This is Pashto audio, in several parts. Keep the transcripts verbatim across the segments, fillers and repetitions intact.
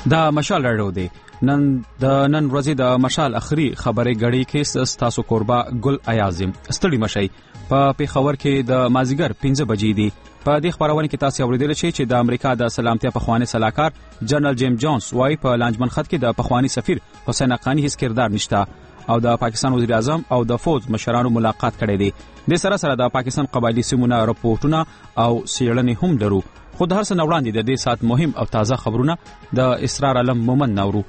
دا مشال راډیو دی. نن د نن ورځې د مشال اخري خبرې غړي کې تاسو کوربه ګل ایازم ستړي مشي په پیښور کې د مازیګر پنځه بجې دي. په دې خبرونه کې تاسو اوریدل شئ چې د امریکا د سلامتیا پخوانی صلاحکار جنرال جیم جونز وايي په لانجمن خط کې د پخوانی سفیر حسین حقانی هیڅ کردار نشته او د پاکستان وزیر اعظم او د فوج مشرانو ملاقات کړی دی. د سره سره د پاکستان قبایلی سیمونه راپورټونه او سیړنې هم لرو. خو د هر څه وړاندې د دې سات مهم او تازه خبرونه د اسرار علم مومن نورو.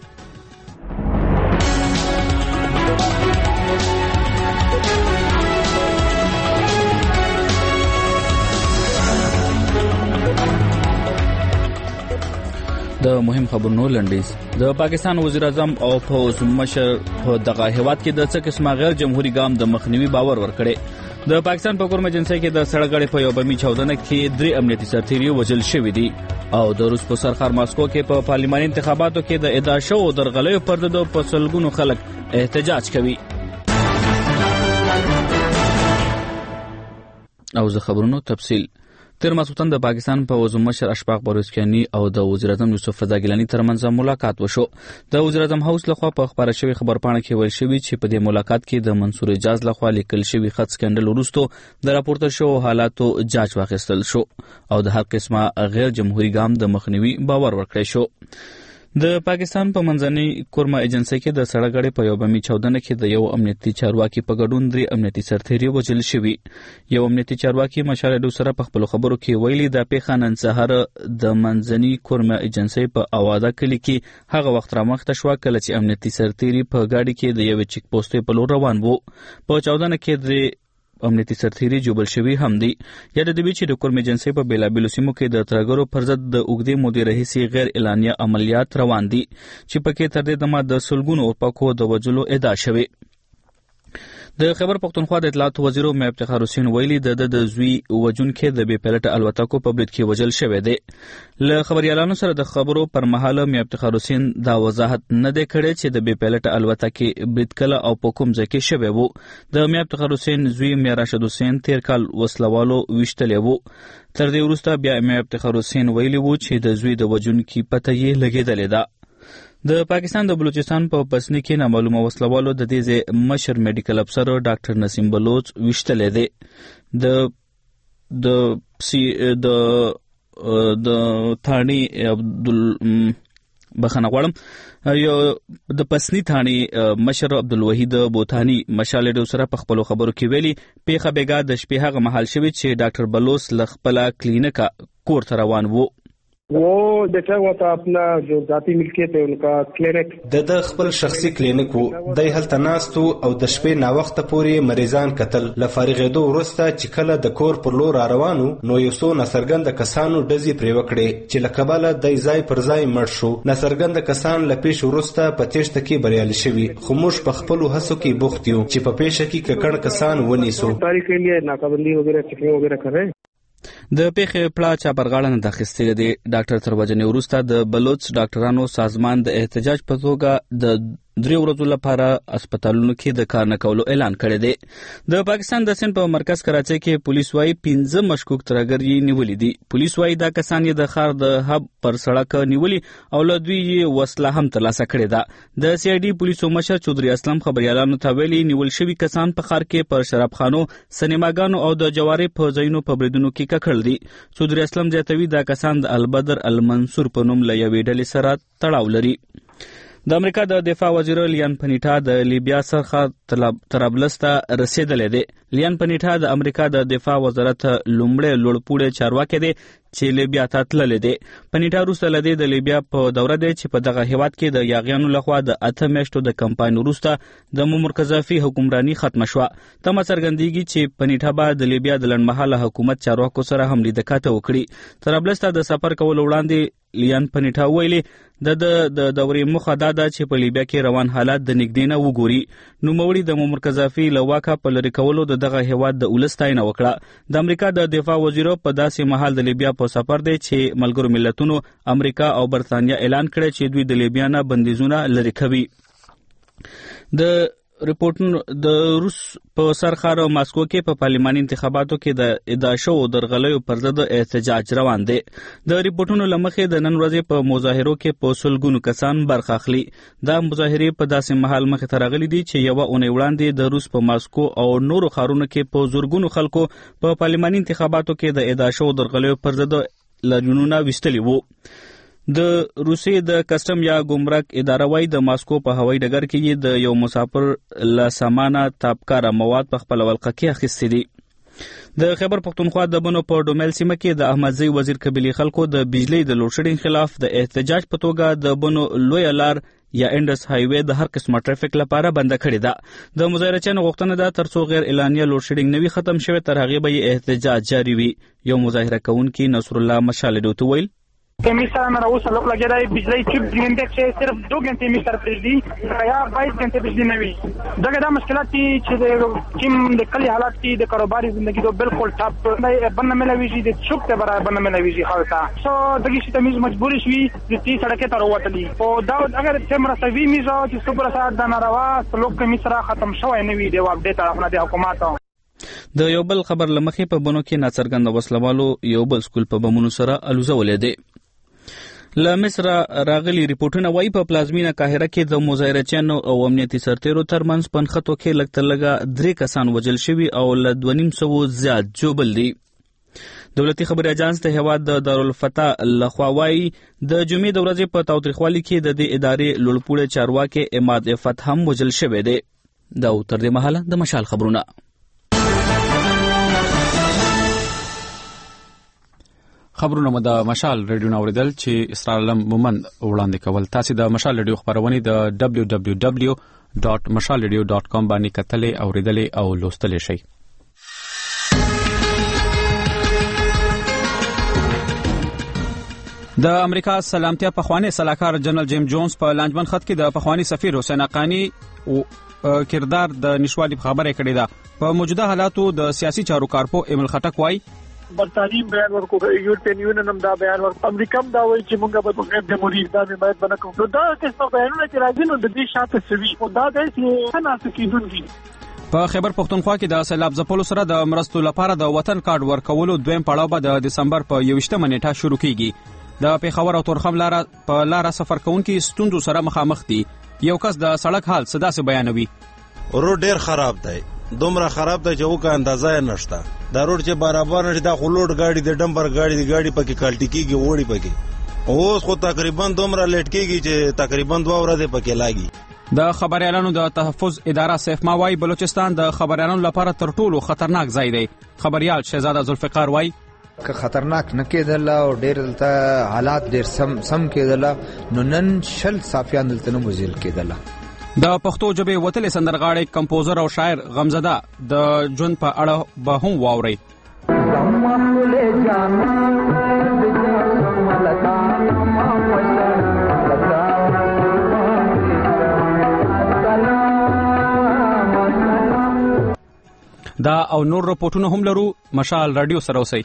د مهم خبرونو لنډیز. د پاکستان وزیر اعظم او فوج مشر په دغه هیواد کې د څه قسمه غیر جمهوریت ګام د مخنیوي باور ورکړي. د پاکستان په کورم ایجنسی کې د سړګړې په یو بمی چاودنه کې درې امنیتي سرتیري وژل شوي دي او د روس په سرخار ماسکو کې په پارلماني انتخاباتو کې د ادعا شوو درغلیو پر د په سلګونو خلک احتجاج کوي. او زه خبرونو تفصیل. تیر ماسوتن د پاکستان په وزیر مشر اشفاق بروسکیانی او د وزیر اعظم یوسف رضا ګیلانی ترمنځ ملاقات وشو. د وزیر اعظم هاوس لخوا په خبره شوی خبرپاڼه کې ویل شوی چې په دې ملاقات کې د منصور اجاز لخوا لیکل شوی خط سکندل وروسته د راپورته شو حالاتو جاج واخیستل شو او د هر قسمه غیر جمهوریت ګام د مخنیوي باور ورکړی شو. د پاکستان په منځنۍ کورما ایجنسی کې د سړګړې په یو بمی چاودنه کې د یو امنیتي چارواکي په ګډون درې امنیتي سرتیري وژل شوي. یو امنیتي چارواکي مشال ډو سره په خپل خبرو کې ویلي د پیښه نن سهار د منځنۍ کورما ایجنسی په اواده کلی کې هغه وخت رامخته شو کله چې امنیتي سرتیري په گاډي کې د یو چیک پوسټ په لور روان وو. په چاودنه کې د امنیتي سرتیري جوبل شوی هم دي. یاد دې چې د کورم ایجنسی په بیلابیلو سیمو کې د ترګرو پر ضد د اوږدې مودې راهیسې غیر اعلانیه عملیات روان دي چې پکې تر دې دمه د سلګونو اورپکو د وژلو ادعا شوی. د خیبر پختونخوا د اطلاعات وزیر میا افتخار حسین ویلي د د زوی وجونکو د بي پلټ الوتکو په برید کې وژل شوی دی. له خبريالانو سره د خبرو پر مهال میا افتخار حسین دا وضاحت نه دی کړی چې د بي پلټ الوتکې برید کله او په کوم ځای کې شوی وو. د میا افتخار حسین زوی میا راشد حسین تیر کال وسلوالو وشتلې وو. تر دې وروسته بیا میا افتخار حسین ویلي وو چې د زوی د وجونکو پته یې لګیدلې ده. د پاکستان د بلوچستان په پسنی کې نامعلومه وسلوالو د دې مشر میډیکل افسر ډاکټر نسیم بلوچ وشتلې دی. د د سی د د ثاني عبدل بخنه غواړم یو د پسنی ثاني مشر عبدالوحید بوتانی مشال ډو سره په خپل خبرو کې ویلي پیښه بیګا د شپې هغه محل شوی چې ډاکټر بلوچ لخپل کلینیکا کور ته روان وو. वो जैसा वो था अपना जो ذاتی ملکیت है उनका کلینیک د د خپل شخصي کلینیک وو. د هلته ناستو او د شپې نا وخت پورې مریضان قتل لفارغېدو ورسته چې کله د کور پر لور روانو نو یو څو ناسرګند کسانو ډزې پرې وکړې چې لکباله د ځای پر ځای مړ شو. ناسرګند کسان لپیش ورسته په تېښته کې بریالي شوي خو موږ په خپل هڅو کې بوخت یو چې په پیښه کې ککړ کسان ونیسو. تاریخ کې لیے ناکابندی وغیرہ چیکنگ وغیرہ کر رہے د پیښې پلا چا برغاړه نه داخستې دي. ډاکټر تر وجنې وروسته د بلوچ ډاکټرانو سازمان د احتجاج په توګه د درې ورځو لپاره هسپتالونو کې د کار نه کولو اعلان کړی دی. د پاکستان د سند په مرکز کراچۍ کې پولیس وايي پنځه مشکوک ترګر یې نیولې دي. پولیس وايي دا کسان یې د ښار د هب پر سړک نیولې او له دوی یې وسله هم ترلاسه کړې ده. د سی آی ډي پولیسو مشر چودري اسلم خبريالانو ته ویلي نیول شوي کسان په ښار کې پر شرابخانو سینماګانو او د جواري په ځایونو په بریدونو کې ککړ دي. چودري اسلم زیاتوي دا کسان د البدر المنصور په نوم له یوې ډلې سره تړاو لري. د امریکا د دفاع وزیر لیان پنیټا د لیبیا څخه طرابلس ته رسیدلی دی. لیان پنیټا د امریکا د دفاع وزارت لومړی لوړپوړی چارواکی دی چې لیبیا ته تللی دی. پنیټا وروسته له دې د لیبیا په دوره دی چې په دغه هیواد کې د یاغیانو لخوا د اته میاشتو د کمپاین وروسته د معمر قذافي حکمراني ختمه شوه. تمه څرګندېږي چې پنیټا به د لیبیا د لنډمهاله حکومت چارواکو سره هم لیدکاته وکړي. طرابلس ته د سفر کولو وړاندې لیان پنیټا ویلي د د دورې موخه دا ده چې په لیبیا کې روان حالات د نږدې نه وګوري. نوموړي د معمر قذافي له واکه په لرې کولو د دغه هیواد د ولس ستاینه وکړه. د امریکا د دفاع وزیر په داسې مهال د لیبیا په سفر دی چې ملګرو ملتونو امریکا او برتانیا اعلان کړی چې دوی د لیبیا نه بندیزونه لرې کوي. د ریپورتونو د روس په سرخار ماسکو کې په پارلماني انتخاباتو کې د ادعا شوو درغلیو پر ضد احتجاج روان دی. د ریپورتونو له مخې د نن ورځې په مظاهرو کې په سلګونو کسان برخه اخلي. دا مظاهرې په داسې مهال مخې ته راغلي دي چې یوه اونۍ وړاندې د روس په ماسکو او نورو ښارونو کې په زرګونو خلکو په پارلماني انتخاباتو کې د ادعا شوو درغلیو پر ضد لاریونونه ویستلي وو. د روسیې د کسټم یا ګمرک اداره وايي د ماسکو په هوایي ډګر کې د یو مسافر له سامانه تابکاره مواد په خپل ولقه کې اخیستي دي. د خیبر پختونخوا د بنو په ډومیل سیمه کې د احمدزي وزیر قبیلي خلکو د بجلی د لوډ شیډینګ خلاف د احتجاج په توګه د بنو لوی لار یا انډس هایوي د هر قسمه ټرافیک لپاره بند کړی ده. د مظاهرچیانو غوښتنه ده ترڅو غیر اعلانیه لوډ شیډینګ نوي ختم شوی تر هغې به احتجاج جاری وي. یو مظاهره کوونکی نصر الله مشال ډوته ویل تمیز سره نه راوصل لګی دی بجلی چې ګنټه چې صرف دو ګنټې می سره پرېږدي یا بایس ګنټې بجلی نه وي. دغه دا مشکلات چې د کوم د کلی حالات کې د کاروباري ژوندۍ ته بالکل ټاپ بنه ملوي د چوک ته برابر بنه ملوي خالصا سو دغه شي تمیز مجبور شي د تی سړک ته وروتلی او دا اگر تمره سوي میزو چې صبر سره د ناروا سلوک می سره ختم شوی نه وي د اپډیټ خپل د حکومت. د یو بل خبر لمخې په بنو کې ناڅرګند وسلوالو یو بل سکول په بمونو سره الوزولې دي. له مصر راغلي ریپورتونه وايي په پلازمینه قاهره کې د مظاهرچیانو او امنیتي سرتیرو ترمنځ پنخطو کې لږ تر لږه درې کسان وژل شوي او له دوه نیم سوو زیات ژوبل دي. دولتي خبري اجانس د هیواد د دارالفتح لخوا وايي د جمعې د ورځې په تاوتریخوالي کې د دې ادارې لوړپوړی چارواکي عماد فتح هم وژل شوی دی. دا تر دې مهاله د مشال خبرونه. خبرونه مو د مشال ریډیو نوریدل چې اسرار علم مومند وړاندې کول. تاسو د مشال ریډیو خبرونه د دبلیو دبلیو دبلیو ډاټ مشال ریډیو ډاټ کام باندې کتلې او ریډلې او لوستلې شئ. د امریکا سلامتیا پخوانی سلاکار جنرال جیم جونز په لانجمن خط کې د پخوانی سفیر حسین حقانی او کردار د نشوالي خبره کړې ده. په موجوده حالاتو د سیاسي چارو کارپو ایمل خټک وایي برطانوي بیان ورکو یورپین یونین هم دا بیان ورکو امریکا هم دا وایي چې موږ به بغیر د مرید دا باید بنه کوو. نو دا قسمه بیانونه چې راځي نو د دې شاته سوي او دا د چې نه سکیدونکي. په خیبر پختونخوا کې د سیلاب ځپلو سره د مرستو لپاره د وطن کارت ورکولو دویم پړاو به د دسمبر په یوویشتمه نیټه شروع کیږي. د پیښور او تورخم لار په لار سفر کوونکي ستوندو سره مخامخ دي. یو کس د سړک حال صدا سي بیانوي روډ ډیر خراب دی، دومره خراب دی چې اوکه اندازه نشته. دا روډ چې برابر نشي دا خلوډ گاډي د ډمبر گاډي د گاډي پکې کالټی کیږي وړي پکې اوس خو تقریبا دومره لیټ کیږي چې تقریبا دوه ورځې پکې لاګي. د خبريالانو د تحفظ اداره سیفما وايي بلوچستان د خبريالانو لپاره تر ټولو خطرناک ځای دی. خبريال شهزاده ذوالفقار وايي که خطرناک نه کېدل او ډېر دلته حالات ډېر سم سم کېدل نو نن شل صافیان دلته نه مزیل کېدل. د پښتو ژبې وتلې سندرغاړی کمپوزر او شاعر غمزده د ژوند په اړه به هم واورئ. دا او نور رپورټونه هم لرو. مشال رادیو سره اوسئ.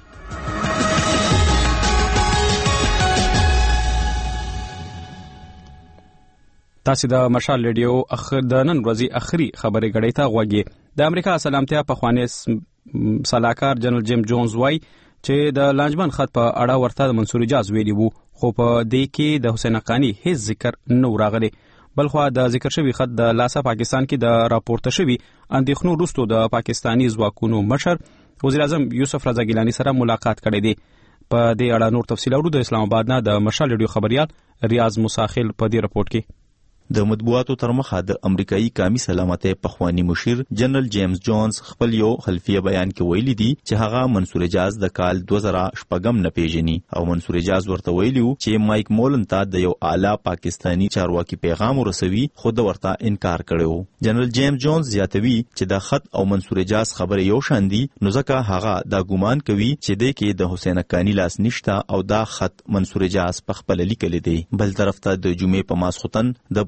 تاسو د مشال ریډیو اخر د نن ورځې اخري خبري غړې ته غوږی. د امریکا سلامتیا پخوانی سلاکار جنرال جیم جونز وايي چې د لانجمن خط په اړه ورته د منصور اجاز ویلی وو خو په دې کې د حسین حقانی هیڅ ذکر نه راغلی. بلخو د ذکر شوی خط د لاسه پاکستان کې د راپورته شوی اندېښنو وروسته د پاکستانی ځواکونو مشر وزیر اعظم یوسف رضا ګیلانی سره ملاقات کړی دی. په دې اړه نور تفصیل اورو د اسلام آباد نه د مشال ریډیو خبريال ریاض مساخل په دې رپورت کې. د مطبوعاتو تر مخه د امریکایي قومي سلامتۍ پخوانی مشیر جنرال جیمز جونز خپل یو خلفیه بیان کې ویلي دي چې هغه منصور اجاز د کال دوه زره شپږم نه پیژني او منصور اجاز ورته ویلي چې مایک مولن ته د یو اعلی پاکستانی چارواکي پیغام ورسوي خو د ورته انکار کړو. جنرال جیمز جونز زیاتوي چې د خط او منصور اجاز خبره یو شان دي نو ځکه هغه دا ګومان کوي چې د کې د حسین حقانی لاس نشته او دا خط منصور اجاز په خپل لیکل دي. بل طرف ته د جمعې په ماسختن د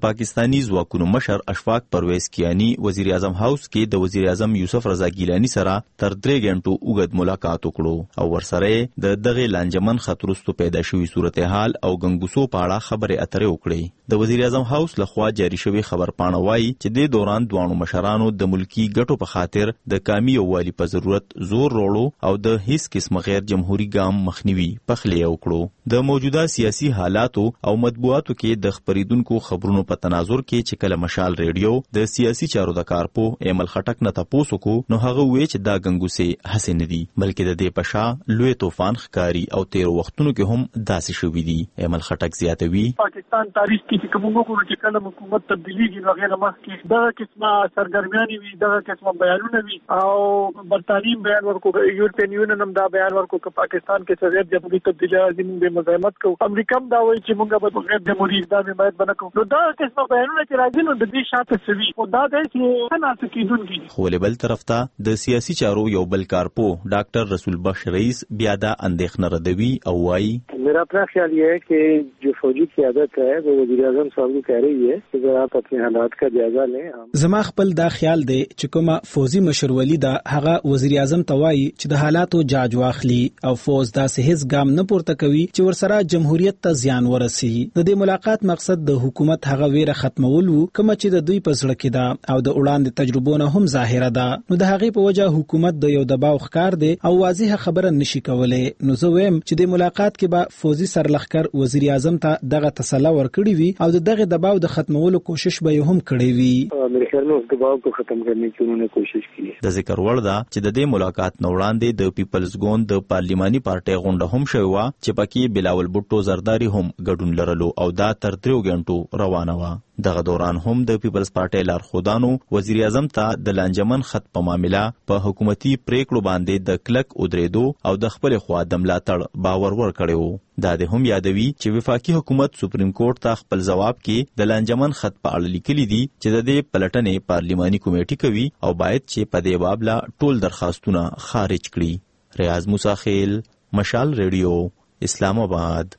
پاکستانی ځواکونو مشر اشفاق پرویز کیانی وزیر اعظم هاوس کې د وزیر اعظم یوسف رضا ګیلانی سره تر درې غنټو اوږد ملاقات وکړو او ورسره د دغه لانجمن خطرستو پیدا شوی صورتحال او غنګوسو په اړه خبرې اترې وکړې. د وزیر اعظم هاوس لخوا جاری شوی خبر پاڼه وایي چې د دوران دوانو مشرانو د ملکی ګټو په خاطر د کامی یووالي په ضرورت زور وروړو او د هیڅ قسم غیر جمهوریت ګام مخنیوي پخلی وکړو. د موجوده سیاسي حالاتو او مطبوعاتو کې د خبریدونکو خبرونو په تناظر کې چې کله مشال ریډیو د سیاسي چارو د کارپو ایمل خټک نه تاسو کو نو هغه وی چې دا غنګوسه حسن دي بلکې د دې پشا لوی طوفان ښکاری او تیر وختونو کې هم داسې شوې دي. ایمل خټک زیاتوي پاکستان تاریخ کې کوم وګورو چې کله حکومت تبدیلیږي نو غیر مخکې دا قسمه سرګرمیانې وي دا قسمه بیانونه وي او برتانیم بیان ورکو یورپین یونین هم دا بیان ورکو چې پاکستان کې غیر جمهوریت تبدیلی لازم به مزاحمت کوو. امریکا هم دا وایي چې موږ به غیر جمهوریت دا حمایت بنکو. نو دا قسمه بیانونه چې راځي نو د دې شاته سوي او دا د چې نه سکیدونکي. خو بل طرف ته د سیاسي چارو یو بل کارپو ډاکټر رسول بخش رئیس بیا دا اندېښنه ردوي او وایي मेरा अपना ख्याल ये है कि जो फौजी क़यादत है वो वज़ीर आज़म साहब को कह रही है कि अगर आप अपने हालात का जायजा लें. زما خپل دا خیال دی چې کومه فوزي مشرولي دا هغه وزیر اعظم توای چې د حالاتو جاج واخلي او فوز دا هیڅ ګام نه پورته کوي چې ورسره جمهوریت ته زیان ورسي. د دې ملاقات مقصد د حکومت هغه ویره ختمول وو کوم چې د دوی په زړه کې دا او د وړاندې تجربو هم ظاهره ده. نو د هغه په وجه حکومت د یو دباو ښکار دی او واضح خبره نشي کولای. نو زه وایم چې د ملاقات کې به فوزي سرلخکر وزیر اعظم ته دغه تسلی ورکړي وي او دغه دباو د ختمولو کوشش به هم کړی وي. میرے خیال میں اس دباؤ کو ختم کرنے کی انہوں نے کوشش کی ہے. د ذکر وړ ده چې د دې ملاقات نو وړاندې د پیپلز ګوند د پارلیماني پارټي غونډه هم شوې وه چې پکې بلاول بوټو زرداری هم ګډون لرلو او دا تر دریو غنټو روانه وه. دغه دوران هم د پیپلز پارټي لارښودانو وزیر اعظم ته د لانجمن خط په معاملې په حکومتي پریکړو باندې د کلک ودرېدو او د خپل خوا د ملاتړ باور ورکړی و. دا د هم یادوي چې وفاقي حکومت سپریم کورټ ته خپل جواب کې د لانجمن خط په اړه لیکلي دي چې د دې پلټنې پارلیماني کمیټه کوي او باید چې په دې باب لا ټول درخواستونه خارج کړي. ریاض موسی خیل، مشال ریډیو، اسلام آباد.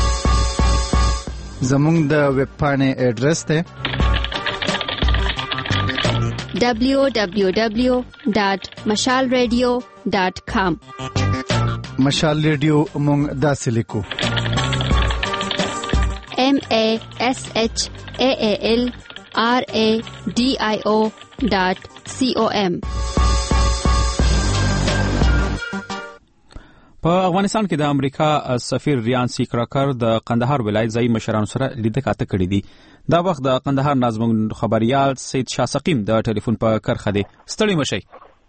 زمونږ د ویب پاڼې ایډریس دی دبلیو دبلیو دبلیو ډاٹ مشال ریډیو ډاٹ کام. مشال ریډیو مونږ داسې لیکو ایم ای ایس ایچ ای ای ایل آر ای ډي آی او ډاٹ سی او ایم. په افغانستان کې د امریکا سفیر ریان سی کراکر د قندهار ولایت ځای مشرانو سره لیدنه کاته کړې دي. دا وخت د قندهار ناظم خبريال سید شاه سقیم د ټلیفون په کرخه دی. ستړي مشي.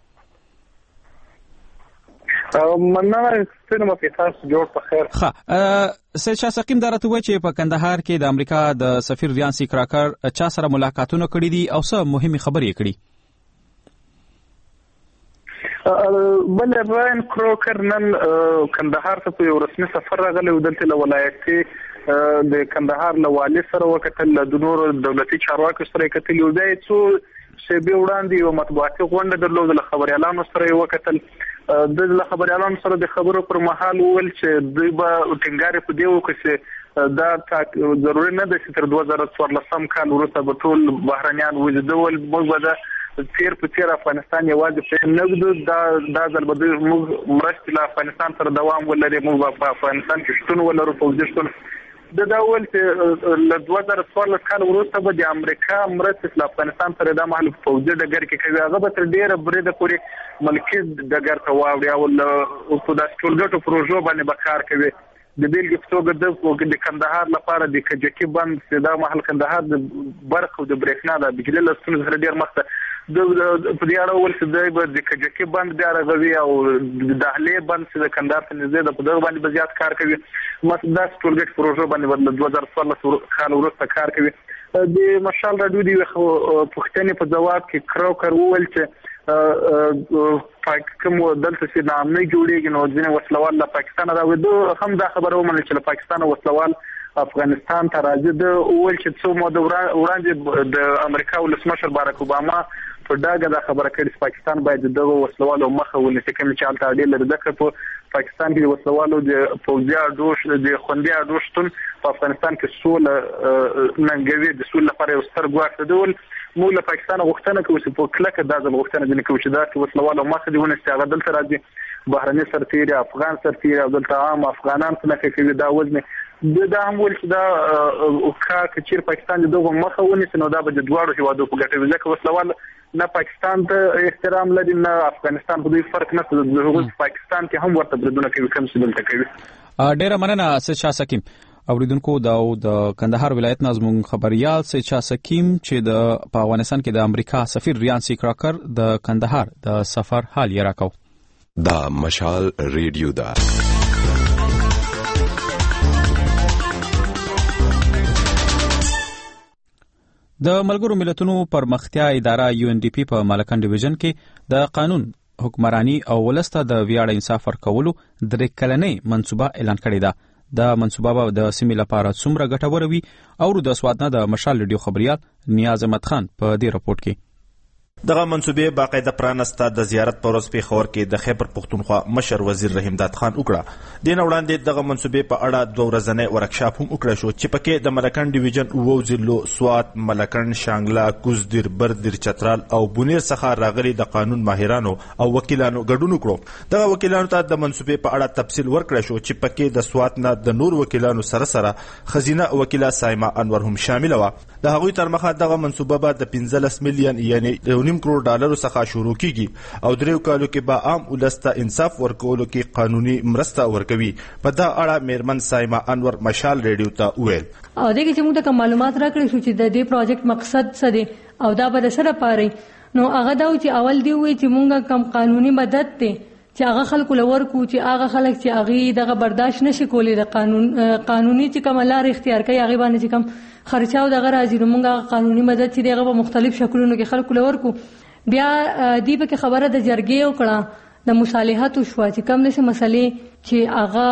مننه سینما فیصل جوړ په خیر. ښه سید شاه سقیم دا راته وایي چې په قندهار کې د امریکا د سفیر ریان سی کراکر چا سره ملاقاتونه کړي دي او څه مهمه خبرې کړي. بل رایان کروکر نن کندهار ته په یو رسمي سفر راغلی و. دلته له ولایت کې د کندهار له والي سره وکتل، د نورو دولتي چارواکو سره کتل. یو ځای څو شیبې وړاندې یو مطبوعاتي غونډه درلوده، له خبريالانو سره یې وکتل. د له خبريالانو سره د خبرو پر مهال وویل چې دوی به ټینګار په دې وکړي چې دا ضروري نه ده چې تر دوه زره څوارلسم کال وروسته به ټول بهرنیان وځدول. موږ به د تیر په تیر افغانستان یوازې په نګدو دا دا ځل به موږ مرستې له افغانستان سره دوام ولري، موږ په افغانستان کې شتون ولرو پوځي شتون. د دا ول چې له دوه زره څوارلس کال وروسته به د امریکا مرستې له افغانستان سره د محل پوځي ډګر کې کوي، هغه به تر ډیره بریده پورې ملکي ډګر ته واوړي او په داسې ټولګټو پروژو باندې به کار کوي. د بیلګې په توګه د کندهار لپاره د کجکي بند چې دا محل کندهار د برق او د برېښنا د بجلي له ستونزو سره ډېر مخ ته د په دې اړه وویل چې دی به د کجکي بند بیا رغوي او د دهلې بند چې د کندهار ته نږدې ده په دغه باندې به زیات کار کوي. داسې ټولګټ پروژو باندې به له دوه زره څوارلس کال وروسته کار کوي. د مشال راډیو د یوې پوښتنې په ځواب کې کروکر وویل چې کوم دلته چې نامې جوړېږي نو ځینې وسلوال له پاکستان راوړي. دوی هم دا خبره ومنله چې له پاکستان وسلوال افغانستان ته راځي. د وویل چې څو موده وړاندې د امریکا ولسمشر باراک اوباما په ډاګه دا خبره کړې چې پاکستان باید دغه وسلوالو مخه ونیسي، کوم چې هلته اړې لري. ځکه په پاکستان کې د وسلوالو د پوځي اډو د خوندي اډو شتون په افغانستان کې سوله ننګوي د سولې لپاره یو ستر ګواښ دی. موږ له پاکستان غوښتنه کوو چې په کلکه دا ځل غوښتنه دي کوي چې دا چې وسلوالو مخه دی ونیسي هغه دلته راځي بهرني سرتیري افغان سرتیري او دلته عام افغانان څنګه کوي دا وزن دا هم ول چې دا کار چې پاکستان دغه مخه ونیسي نو دا به د دواړو هیوادو په ګټه وي ځکه وسلوال نه پاکستان ته احترام لري نه افغانستان په دې فرق نه د هغوی پاکستان کې هم ورته بردونه کوي کوم څه دلته کوي. ډیره مننه سید شاه سکیم. اوریدونکو دا د کندهار ولایت نظم خبريال سید شاه سکیم چې د په افغانستان کې د امریکا سفیر ریان سی کراکر د کندهار د سفر حال یې راکاو. دا مشال ریډیو دا د ملګرو ملتونو پرمختیا اداره یو ان ډي پی په مالکان ډیویژن کې د قانون حکمرانی او ولسته د ویاړ انصاف ورکولو درې کلنې منصوبه اعلان کړې ده. د منصوبه به د سیمې لپاره څومره ګټوره وي او د سوادنه د مشال ریډیو خبريال نیاز احمد خان په دې رپورت کې دغه منصوبې باقاعده پرانسته د زیارت پر ورځ پیښور کې د خیبر پښتونخوا مشر وزیر رحیم داد خان وکړه. دین وړاندې دغه منصوبې په اړه دوه ورځنی ورکشاپ هم وکړه شو چې پکې د ملکن ډیویژن وو ضلعو سوات ملکن شانګلا کوزدیر بردیر چترال او بونیر څخه راغلي د قانون ماهرانو او وکیلانو ګډون وکړو. دغه وکیلانو ته د منصوبې په اړه تفصیل ورکړه شو چې پکې د سوات نه د نور وکیلانو سره سره خزینه وکیله سایما انور هم شامل و. د هغوی تر مخه دغه منصوبه به د پنځلس میلیون یعنی نیم کروڑ ډالرو څخه شروع کیږي او دریو کالو کې به عام ولسته انصاف ورکولو کې قانوني مرسته ورکوي. په دا اړه میرمن سایما انور مشال ریډیو ته وویل او دغه چې موږ ته معلومات راکړي شو چې د دې پروجیکټ مقصد څه دی او دا به سره پاره نو هغه دا چې اول دی وی چې موږ کم قانوني مدد ته چې هغه خلکو لور کو چې هغه خلک چې هغه دغه برداشت نشي کولی د قانون قانوني چې کوم لار اختیار کوي هغه باندې چې کوم خرچاو دغه راځي نو موږ قانوني مدد چې دغه په مختلف شکلونو کې خلکو لور کو. بیا دی په خبره د جرګې وکړه د مصالحاتو شو چې کوم نشه مسلې چې هغه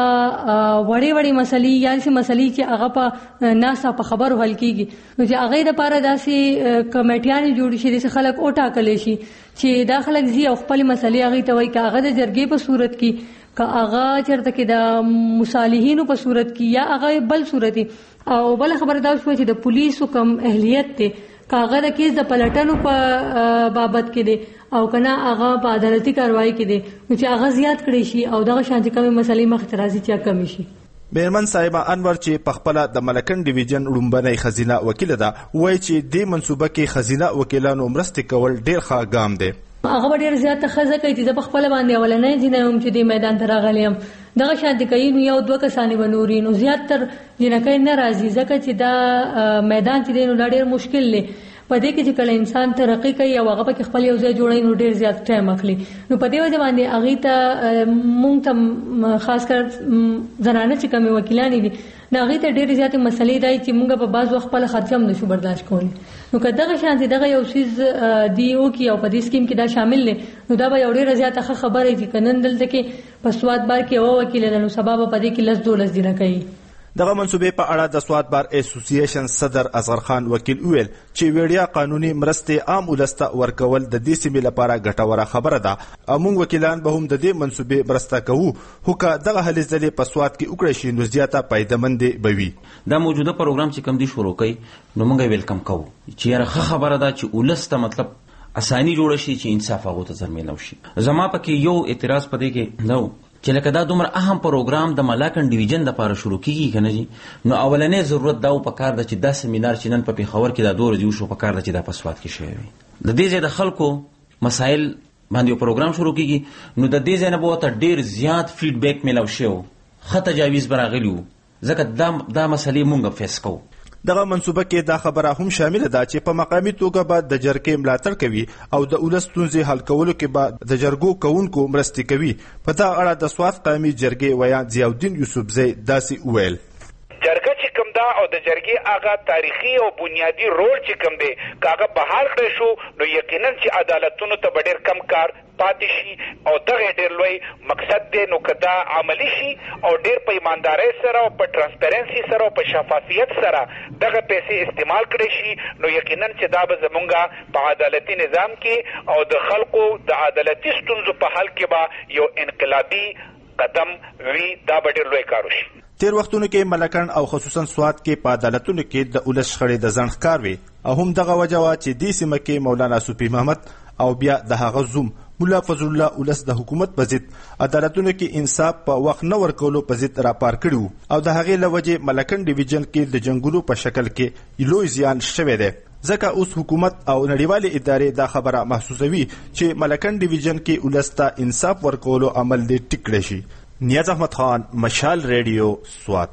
وړې وړې مسلې یا چې مسلې چې هغه په ناسا په خبرو حل کیږي نو چې هغه د پاره داسې کمیټیان جوړ شي چې خلک او ټاکل شي چې دا خلک زی او خپل مسلې هغه ته وایي چې هغه د جرګې په صورت کې که هغه چرته کې د مصالحینو په صورت کې یا هغه بل صورت او بل خبره دا شو چې د پولیسو کم اهلیت ته کاغه د کیس د پلټنو په بابت کې دی او کنه هغه په عدالتي کاروایی کې دی نو چې هغه زیات کړی شي او دغه شانتي کومه مسلې مخ ته راځي چې کم شي. میرمن صاحبه انور چې په خپل د ملکن ډیویژن لومبنۍ خزینه وکیل ده وایي چې د منصوبه کې خزینه وکیلانو مرسته کول ډیر ښه ګام دی. هغه ډیر زیات خزه کوي چې په خپل باندې اولنې جنوم چې د میدان ته راغلیم دغه شانتي کوي نو یو دوه کسانې ونوري نو زیات تر جنکې نه راځي ځکه چې دا میدان چې دی نو ډیر مشکل دی. په دې کې چې کله انسان ترقی کوي او هغه په خپل یو ځای جوړای نو ډیر زیات ټایم اخلي نو په دې وجه باندې هغه ته مونږ ته خاص کر زنانه چې کوم وکیلان دي نو هغه ته ډیر زیات مسلې دی چې مونږ په بعض وخت خپل خرچم نشو برداشت کولی نو که دغه شانتي دغه یو سیز دی او کې او په دې سکیم کې دا شامل دي نو دا به یو ډیر زیات خبره دي کنن دلته کې په سواد بار کې او وکیل له سبب په دې کې لس دولس دینه کوي. دغه منصوبې په اړه د سواد بار اسوسییشن صدر اصغر خان وکیل ویل چې ویډیا قانوني مرستې عام ولسته ورکول د دې سیمې لپاره ګټوره خبره ده. موږ وکیلان به هم د دې منصوبې مرسته کوو خو که دغه هلې ځلې په سواد کې وکړی شي نو زیاته فایدهمندې به وي. دا موجوده پروګرام چې کوم دی شروع کوي نو موږ ویلکم کوو چې یاره ښه خبره ده چې ولسته مطلب اساني جوړ شي چې انصاف هغه ته زر میلاو شي. زما پکې یو اعتراض پدې کې نو چې لکه دا دومره اهم پروګرام د ملاکن ډیویژن د لپاره شروع کیږي کنه جی نو اولنې ضرورت دا په کار د چې دا سیمینار چې نن په پیښور کې دا دور دی شو په کار د چې دا په سواد کې شوی وي د دې ځای د خلکو مسایل باندې پروګرام شروع کیږي نو د دې ځای نه به ته ډیر زیات فیډبیک میلاو شو خط تجاویز براغلیو ځکه دا دا مسلې مونږ فیس کوو. دغه منصوبه کې دا خبره هم شامل ده چې په مقامي توګه به د جرګې ملاتړ کوي او د ولس ستونزې حل کولو کې به د جرګو کوونکو مرستې کوي. په دا اړه د سواد قومي جرګې ویان ضیاءالدین یوسفزی داسې وویل جرګه چې کوم دا او د جرګې هغه تاریخي او بنیادی رول چې کوم دی هغه بحال کړی شو نو یقینا چې عدالتونو ته ډېر کم کار پاتې شي او دغه ډېر لوی مقصد دی نو که دا عملی شي او ډېر په ایماندارۍ سره او په ټرانسپیرنسي سره او په شفافیت سره دغه پیسې استعمال کړی شي نو یقینا چې دا به زمونږ په عدالتي نظام کې او د خلکو د عدالتي ستونزو په حل کې به یو انقلابي قدم وی دا به ډېر لوی کار وشي. تیر وختونو کې ملکن او خصوصا سوات کې په عدالتونو کې د ولس شخړې د ځنډ ښکار وي او هم دغه وجه وه چې دې سیمه کې مولانا صوفي محمد او بیا د هغه زوم مولا فضل الله ولس د حکومت په ضد عدالتونو کې انصاف په وخت نه ورکولو په ضد راپار کړي او د هغې له وجې ملکن ډیویژن کې د جنګونو په شکل کې لوی زیان شوی دی. ځکه اوس حکومت او نړیوالې ادارې دا خبره محسوسوي چې ملکن ډیویژن کې ولس ته انصاف ورکولو عمل دې ټیک کړی شي. نیاز احمد خان، مشال ریډیو، سوات.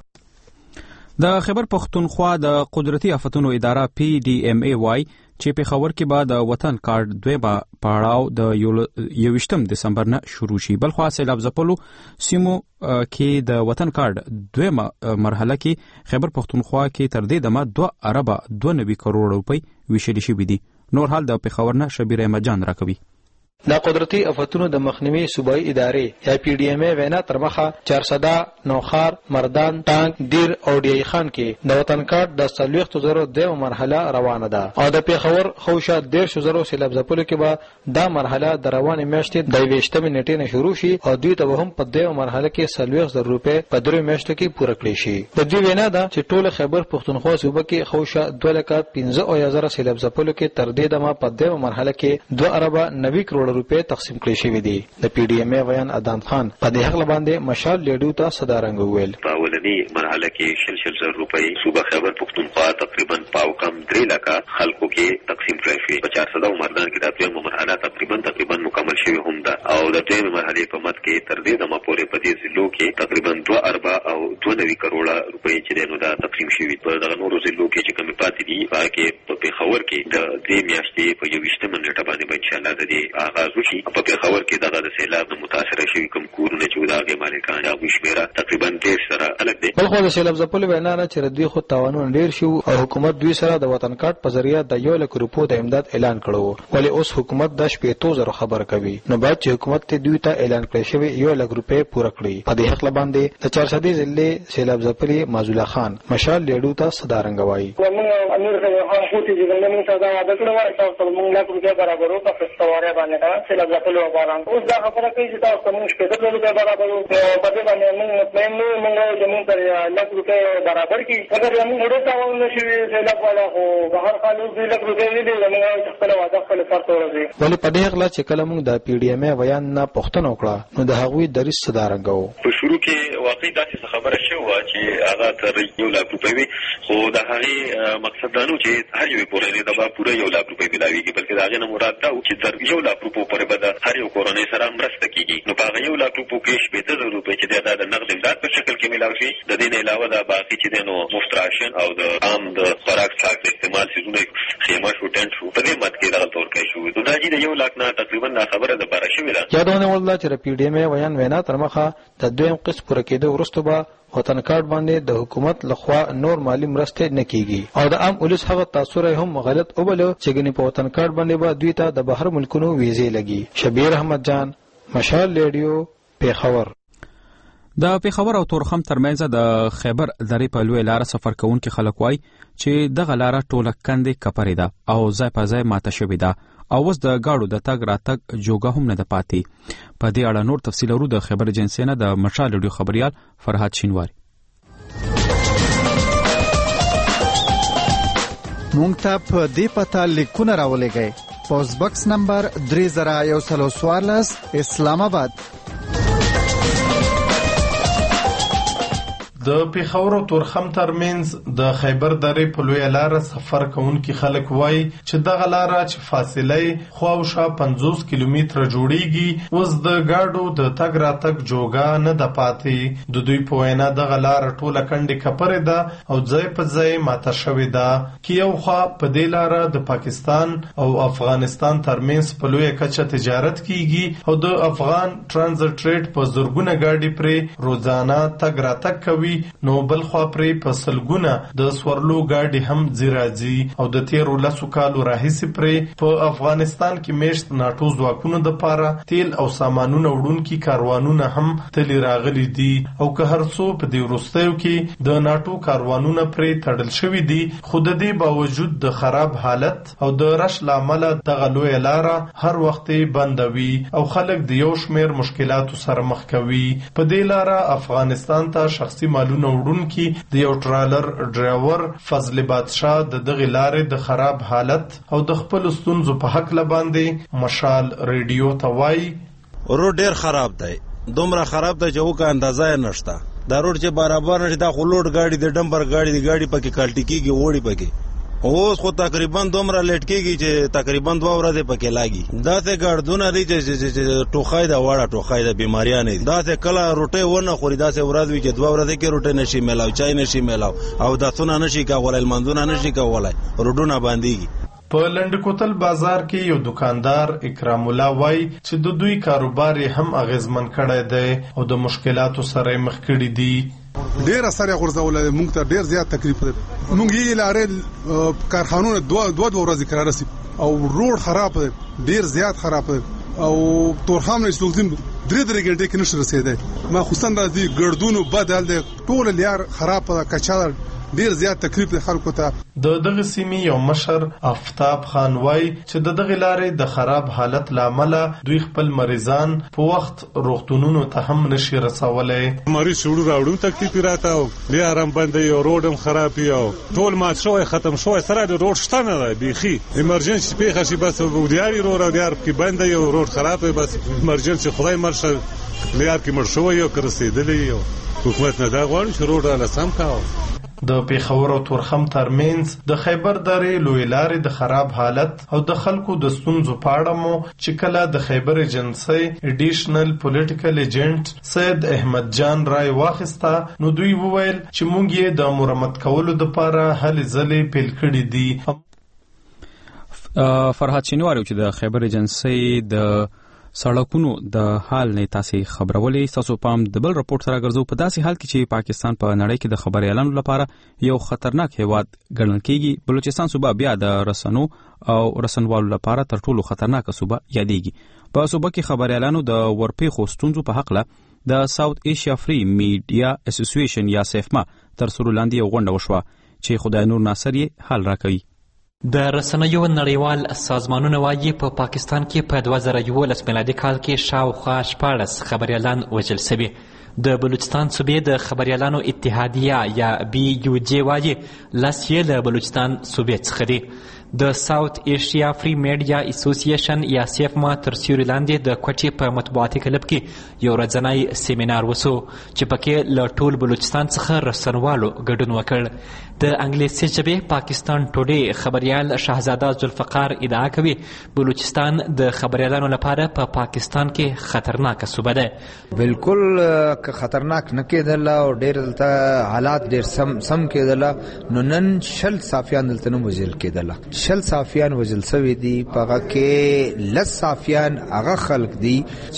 د خیبر پختونخوا د قدرتي آفتونو اداره پی ډي ام ای وای چې په خبر کې بعد وطن کارت دویمه پړاو د یوویشتم دسمبر نه شروع شي. بلخوا سیلاب ځپلو سیمو کې د وطن کارت دویمه مرحله کې خیبر پختونخوا کې تر دې دمه دوه اربه دوه نوي کروڑ روپۍ ویشل شوي دي. نور حال د پېښور نه شبیر احمد جان راکوي. د قدرتي آفتونو د مخنیوي صوبایي ادارې یا پی ډي ام ای وینا تر مخه چارسده، نوخار، مردان، ټانک، دیر او ډی خان کې د وطن کارت د څلوېښتو زرو دیمه مرحله روانه ده او د پېښور خوشه دېرشو زرو سیلاب ځپلو کې به دا مرحله د روانې میاشتې د یوویشتمې نیټې نه شروع شي او دوی ته به هم په دیمه مرحله کې څلوېښت زره روپۍ په درې میاشتو کې پوره کړی شي. د دوی وینا ده چې ټول خیبر پختونخوا صوبه کې خوشه دوه لکه پنځه اویا زره سیلاب ځپلو کې تر دې دمه په دیمه مرحله کې دوه اربه نوي کروڑ روپۍ تقسیم کړی شوی دی. د پی ډي ام ای ویان ادم خان په دې حق باندې مشال لیډو ته صدارنګ ویل. په اولنی مرحله کې شل شل زر روپۍ صوبه خیبر پختونخوا تقریبا پاو کم درې لکه خلکو کې تقسیم کړی شوی. په چارسده او مردان کې د دویمه مرحله تقریبا تقریبا مکمل شوی هم ده او د دویمه مرحله په مت کې تر دې دمه پورې په دې ضلعو کې تقریبا دوه اربه او دوه نوي کروڑه روپۍ چې نو دا تقسیم شوی. په دغه نورو ضلعو کې چې کمی پاتې دي هغه کې په پېښور کې د دې میاشتې په یوویشتمه نیټه باندې به انشاءالله د دې آغاز وشي. په پېښور کې دغه د سیلاب نه متاثره شوي کوم کورونه چې د هغې مالکان هغوی شمېره تقریبا دېرش سره خلک دی. بلخوا د سیلاب ځپلو وینا ده چې دوی خود تاوانونه ډېر شي او حکومت دوی سره د وطن کارت په ذریعه د یو لک روپو د امداد اعلان کړی، ولې اوس حکومت د شپېتو زرو خبر کوي. نو باید چې حکومت ته دوی ته اعلان کړی شوی یو لک روپۍ پوره کړي. په دې حق باندې د چارسدې ضلع سیلاب ځپلي معزوله خان مشال لیډو ته صدارنګ وایي. موږ امیر خان کوټي چې موږ ته دا وعده کړې وه چې تاسو موږ لک روپۍ برابرو په فستواره باندې سیلاب ځپلو باران اوس دا خبره کوي چې تاسو موږ شپېته زره روپۍ برابرو. په دې باندې موږ مطمئن نه یو موږ چې موږ تر لک روپۍ برابر کړي. اگر موږ ډېر تاوان نه شوي سیلاب والا خو بهر حال اوس دوی لک روپۍ نه دي موږ خپله وعده خپله سرته ورسوي. ولې په دې هکله چې کله موږ د پی ډي ام ای ویان نه پوښتنه وکړه نو د هغوی دریځ صدارنګ و. په شروع کې واقعي داسې خبره شوې وه چې هغه تر یو لاک روپۍ وي، خو د هغې مقصد دا نه و چې هر یوې کورنۍ ته به پوره یو لاک روپۍ میلاویږي، بلکې د هغې نه مراد دا و چې تر یو لاک روپو پورې به د هر یو کورنۍ سره مرسته کېږي. نو په هغه یو لاک روپو کې شپېته زره روپۍ چې دی دا د نقد امداد په شکل کې میلاو شي. د دې نه علاوه دا باقي چې دی نو مفت راشن او د عام د خوراک څښاک د استعمال څیزونه خیمه شو، ټنټ شو، په دې مد کې دغلته ورکړی شوي. نو دا چې د یو لاک نه تقریبا دا خبره دپاره شوې ده. یادونه وړ ده چې د پی ډي ام ای ویان وینا تر مخه د دویم قسط پوره کېدو وروسته به وطن کارت باندې د حکومت لخوا نور مالی مرستې نه کیږي او د عام ولس هغه تاثر هم غلط وبلو چې ګنې په وطن کارت باندې به دوی ته د بهر ملکونو ویزې لګي. شبیر احمد جان، مشال ریډیو، پېښور. د پېښور او تورخم ترمنځ د خیبر درې په لوی لار سفر کوونکي خلک وایي چې دغه لار ټوله کندې کپرې ده او ځای په ځای ماته شوې ده او اوس د گاډو د تګ راتګ جوګه هم نه ده پاتې. په دې اړه نور تفصیل ورو د خبر ایجنسی نه د مشال ریډیو خبريال فرهاد شینواری. مونږ ته په دې پته لیکونه راولېږئ. پوسټ باکس نمبر درې زره یو سل څوارلس، اسلام آباد. د پېښور او تورخم ترمنځ د خیبر درې په لویه لاره سفر کوونکي خلک وایي چې دغه لاره چې فاصله یې خواوشا پنځوس کیلومتره جوړیږي اوس د ګاډو د تګ راتګ جوګه نه ده پاتې. د دوی په وینا دغه لاره ټوله کندې کپرې ده او ځای په ځای ماته شوې ده چې یو خوا په دې لاره د پاکستان او افغانستان ترمنځ په لویه کچه تجارت کیږي او د افغان ترانزیت ریټ په زرګونه ګاډي پرې روزانه تګ راتګ کوي شوي نو بل خوا پرې په سلګونه د سورلو ګاډي هم ځي او د تیرو لسو کالو راهیسې پرې په افغانستان کې میشت ناټو ځواکونو د پاره تیل او سامانونه وړونکي کاروانونه هم تللی راغلي دي او که هر څو په دې وروستیو کې د ناټو کاروانونه پرې تړل شوي دي، خو د دې باوجود د خراب حالت او د رش لامله دغه لویه لاره هر وخت بندوي او خلک د یو شمیر مشکلاتو سره مخ کوي. په دې لاره افغانستان ته شخصي مالونه وړونکي د یو ټرالر ډرایور فضل بادشاه د دغه لارې د خراب حالت او د خپل ستونزو په حق لباندې مشال ریډیو ته وایي روډ ډیر خراب دی، دومره خراب دی چې وکه اندازه نشته. دا روډ چې برابر نشي دا خو لوډ گاډي د ډمبر گاډي د گاډي پکې کالټی کیږي وړي پکې اوس خو تقریبا دومره لیټ کیږي چې تقریبا دوه ورځې پکې لاګي. دا ته ګاردونه لري چې ټوخای دا وړه ټوخای د بیماریاں نه دا ته کله روټي ونه خوري دا ته ورځ وی چې دوه ورځې کې روټي نشي ملاو چای نشي ملاو او دا څونه نشي کولای المندونه نشي کولای روډونه باندېږي. په لنډکوتل بازار کې یو دکاندار اکرام الله وای چې د دوی کاروبار هم اغیزمن کړی دی او د مشکلاتو سره مخ کړي دي. ډیر اثر غورځول موږ ته ډیر زیات تکلیف دی. موږ یې لارې کارخانونه دوه دوه ورځې قرار سي او روډ خراب دی، ډیر زیات خراب دی او تورخم نه سولزم درې درې ګنټې کې نشي رسیدای. ما خصوصا راځي ګردونو بدل دی ټول لیار خراب کچا ډیر زیات تکلیف دی خلکو ته. د دغه سیمې یو مشر آفتاب خان وای چې د دغه لارې د خراب حالت لامل دوی خپل مریضان په وخت روغتونونو ته هم نشي رسولای. مریض شوړو راوړو تکلیف راته او لیارم باندې یو روډ هم خراب یو ټول مات شوی ختم شوی سره د روډ شته نه دی بيخي ایمرجنسي پیښه شي بس ودیاري رو را دیار کې باندې یو روډ خراب وي بس ایمرجنسي خدای مرشه لیار کې مر شوی یو کرسیدلی یو حکومت نه دا غواړي چې روډ را لسم کاو. د پیښور او تورخم ترمنځ د خیبر درې لوی لارې د خراب حالت او د خلکو د ستونزو په اړه مو چې کله د خیبر ایجنسی اډیشنل پولیټیکل ایجنټ سید احمد جان رای واخیسته نو دوی وویل چې مونږ یې د مرمت کولو لپاره هلې ځلې پیل کړي دي. فرهاد شینواری چې د خیبر ایجنسی د سړکونو د حال نه تاسو خبرولې تاسو پام د بل راپورټ سره ګرځو په داسې حال کې چې پاکستان په نړۍ کې د خبري اعلان لپاره یو خطرناک هیواد ګڼل کېږي. بلوچستان صوبه بیا د رسنو او رسنوالو لپاره تر ټولو خطرناک صوبه یادېږي. په صوبه کې خبري اعلانو د ورپېښو ستونزو په حق له د ساوث ایشیا فری میډیا اسوسییشن یا سیفما تر سره لاندې یو غونډه وشوه چې خدای نور ناصر یې حل راکوي. د رسنیو نړیوال سازمانونه وايي په پا پاکستان کې په دوه زره یولس میلادي کال کې شاوخوا شپاړس خبریالان وژل شوي. د بلوچستان صوبې د خبریالانو اتحادیه یا بی یو جی وايي لس یې له بلوچستان صوبې څخه دي. د ساوث ایشیا فری میډیا اسوسییشن یا سیفما تر سیوري لاندې د کوټې په مطبوعاتي کلب کې یو ورځنی سیمینار وسو چې پکې له ټول بلوچستان څخه رسنوالو ګډون وکړ. د انګلیسي ژبې پاکستان ټوډے خبریال شهزاده ذوالفقار ادعا کوي بلوچستان د خبریالانو لپاره په پا پاکستان کې خطرناک صوبه ده. بالکل خطرناک نه کېدل او ډېر دلته حالات ډېر سم سم کېدل. نو نن شل صافیان دلته نه وژل کېدل، شل صافیان وژل شوي دي. په هغه کې لس صافیان هغه خلک دي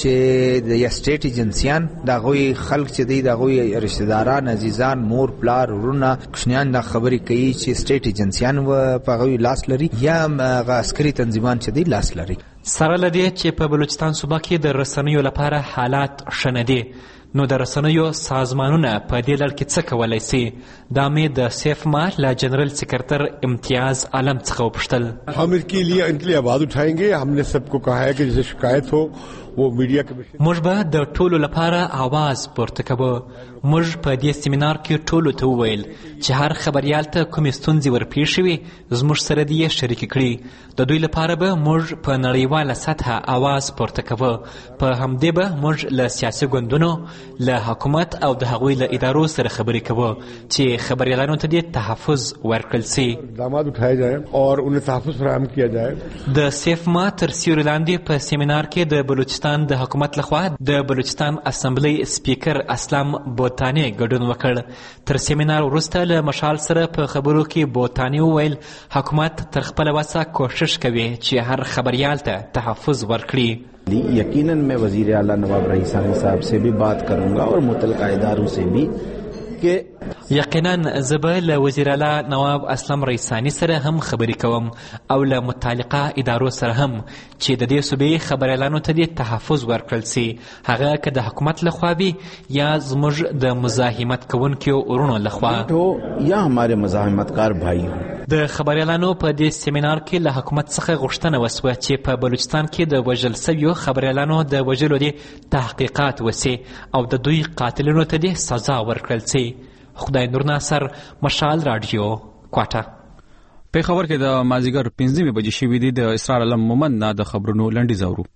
چې د سټیټ ایجنسیان د هغوی خلک چې دي د هغوی رشته داران عزیزان مور پلار ورونه کوشنیان د خبرې کوي چې سټیټ ایجنسیان و په هغوی لاس لري یا هغه عسکري تنظیمان چې دي لاس لري. سره له دې چې په بلوچستان صوبه کې د رسنیو لپاره حالات ښه نه دي نو د رسنیو سازمانونه په دې لړ کې څه کولی سي؟ دا مې د سیفما له جنرال سکرتر امتیاز عالم څخه وپوښتل. हम इसके लिए इनकी आवाज उठाएंगे. हमने सबको कहा है कि जैसे शिकायत हो वो मीडिया कमीशन. موږ به د ټولو لپاره आवाज پورته کوو. موږ په دې سیمینار کې ټولو ته وویل چې هر خبریال ته کومې ستونزې ورپېښې وي زموږ سره دې یې شریکې کړي. د دوی لپاره به موږ په نړیواله سطحه आवाज پورته کوو. په همدې به موږ له سیاسي ګوندونو له حکومت او د هغوی له ادارو سره خبرې کوو چې خبریالانو ته دې تحفظ ورکړل سي. اقدامات اٹھائے جائیں اور انہیں تحفظ فراہم کیا جائے. د سیفما تر سیوري لاندې په سیمینار کې د بلوچستان د حکومت لخوا د بلوچستان اسمبلی سپیکر اسلام بوتانی ګډون وکړ. تر سیمینار وروسته له مشال سره په خبرو کې بوتانی وویل حکومت تر خپله وسه کوشش کوي چې هر خبریال ته تحفظ ورکړي. یقیناً میں وزیر اعلیٰ نواب رئیسانی صاحب سے بھی بات کروں گا اور متعلقہ اداروں سے بھی کې یقینا زه به له وزیر اعلی نواب اسلم ریسانی سره هم خبرې کوم او له متعلقه ادارو سره هم چې د دې صوبې خبریالانو ته د تحفظ ورکړل سي، هغه که د حکومت لخوا وي یا زموږ د مزاحمت کوونکو ورونو لخوا یا هماره مزاحمتکار بھائی ہوں. د خبریالانو په دې سیمینار کې له حکومت څخه غوښتنه وسوه چې په بلوچستان کې د وژل سویو خبریالانو د وژلو د تحقیقات وسي او د دوی قاتلینو ته د سزا ورکړل سي. خدای نور ناصر، مشال رادیو، کوټه. په خبر کې د مازیګر پنځمې بجې شوې دي. د اسرار علم مومند نه د خبرونو لنډیز اورو.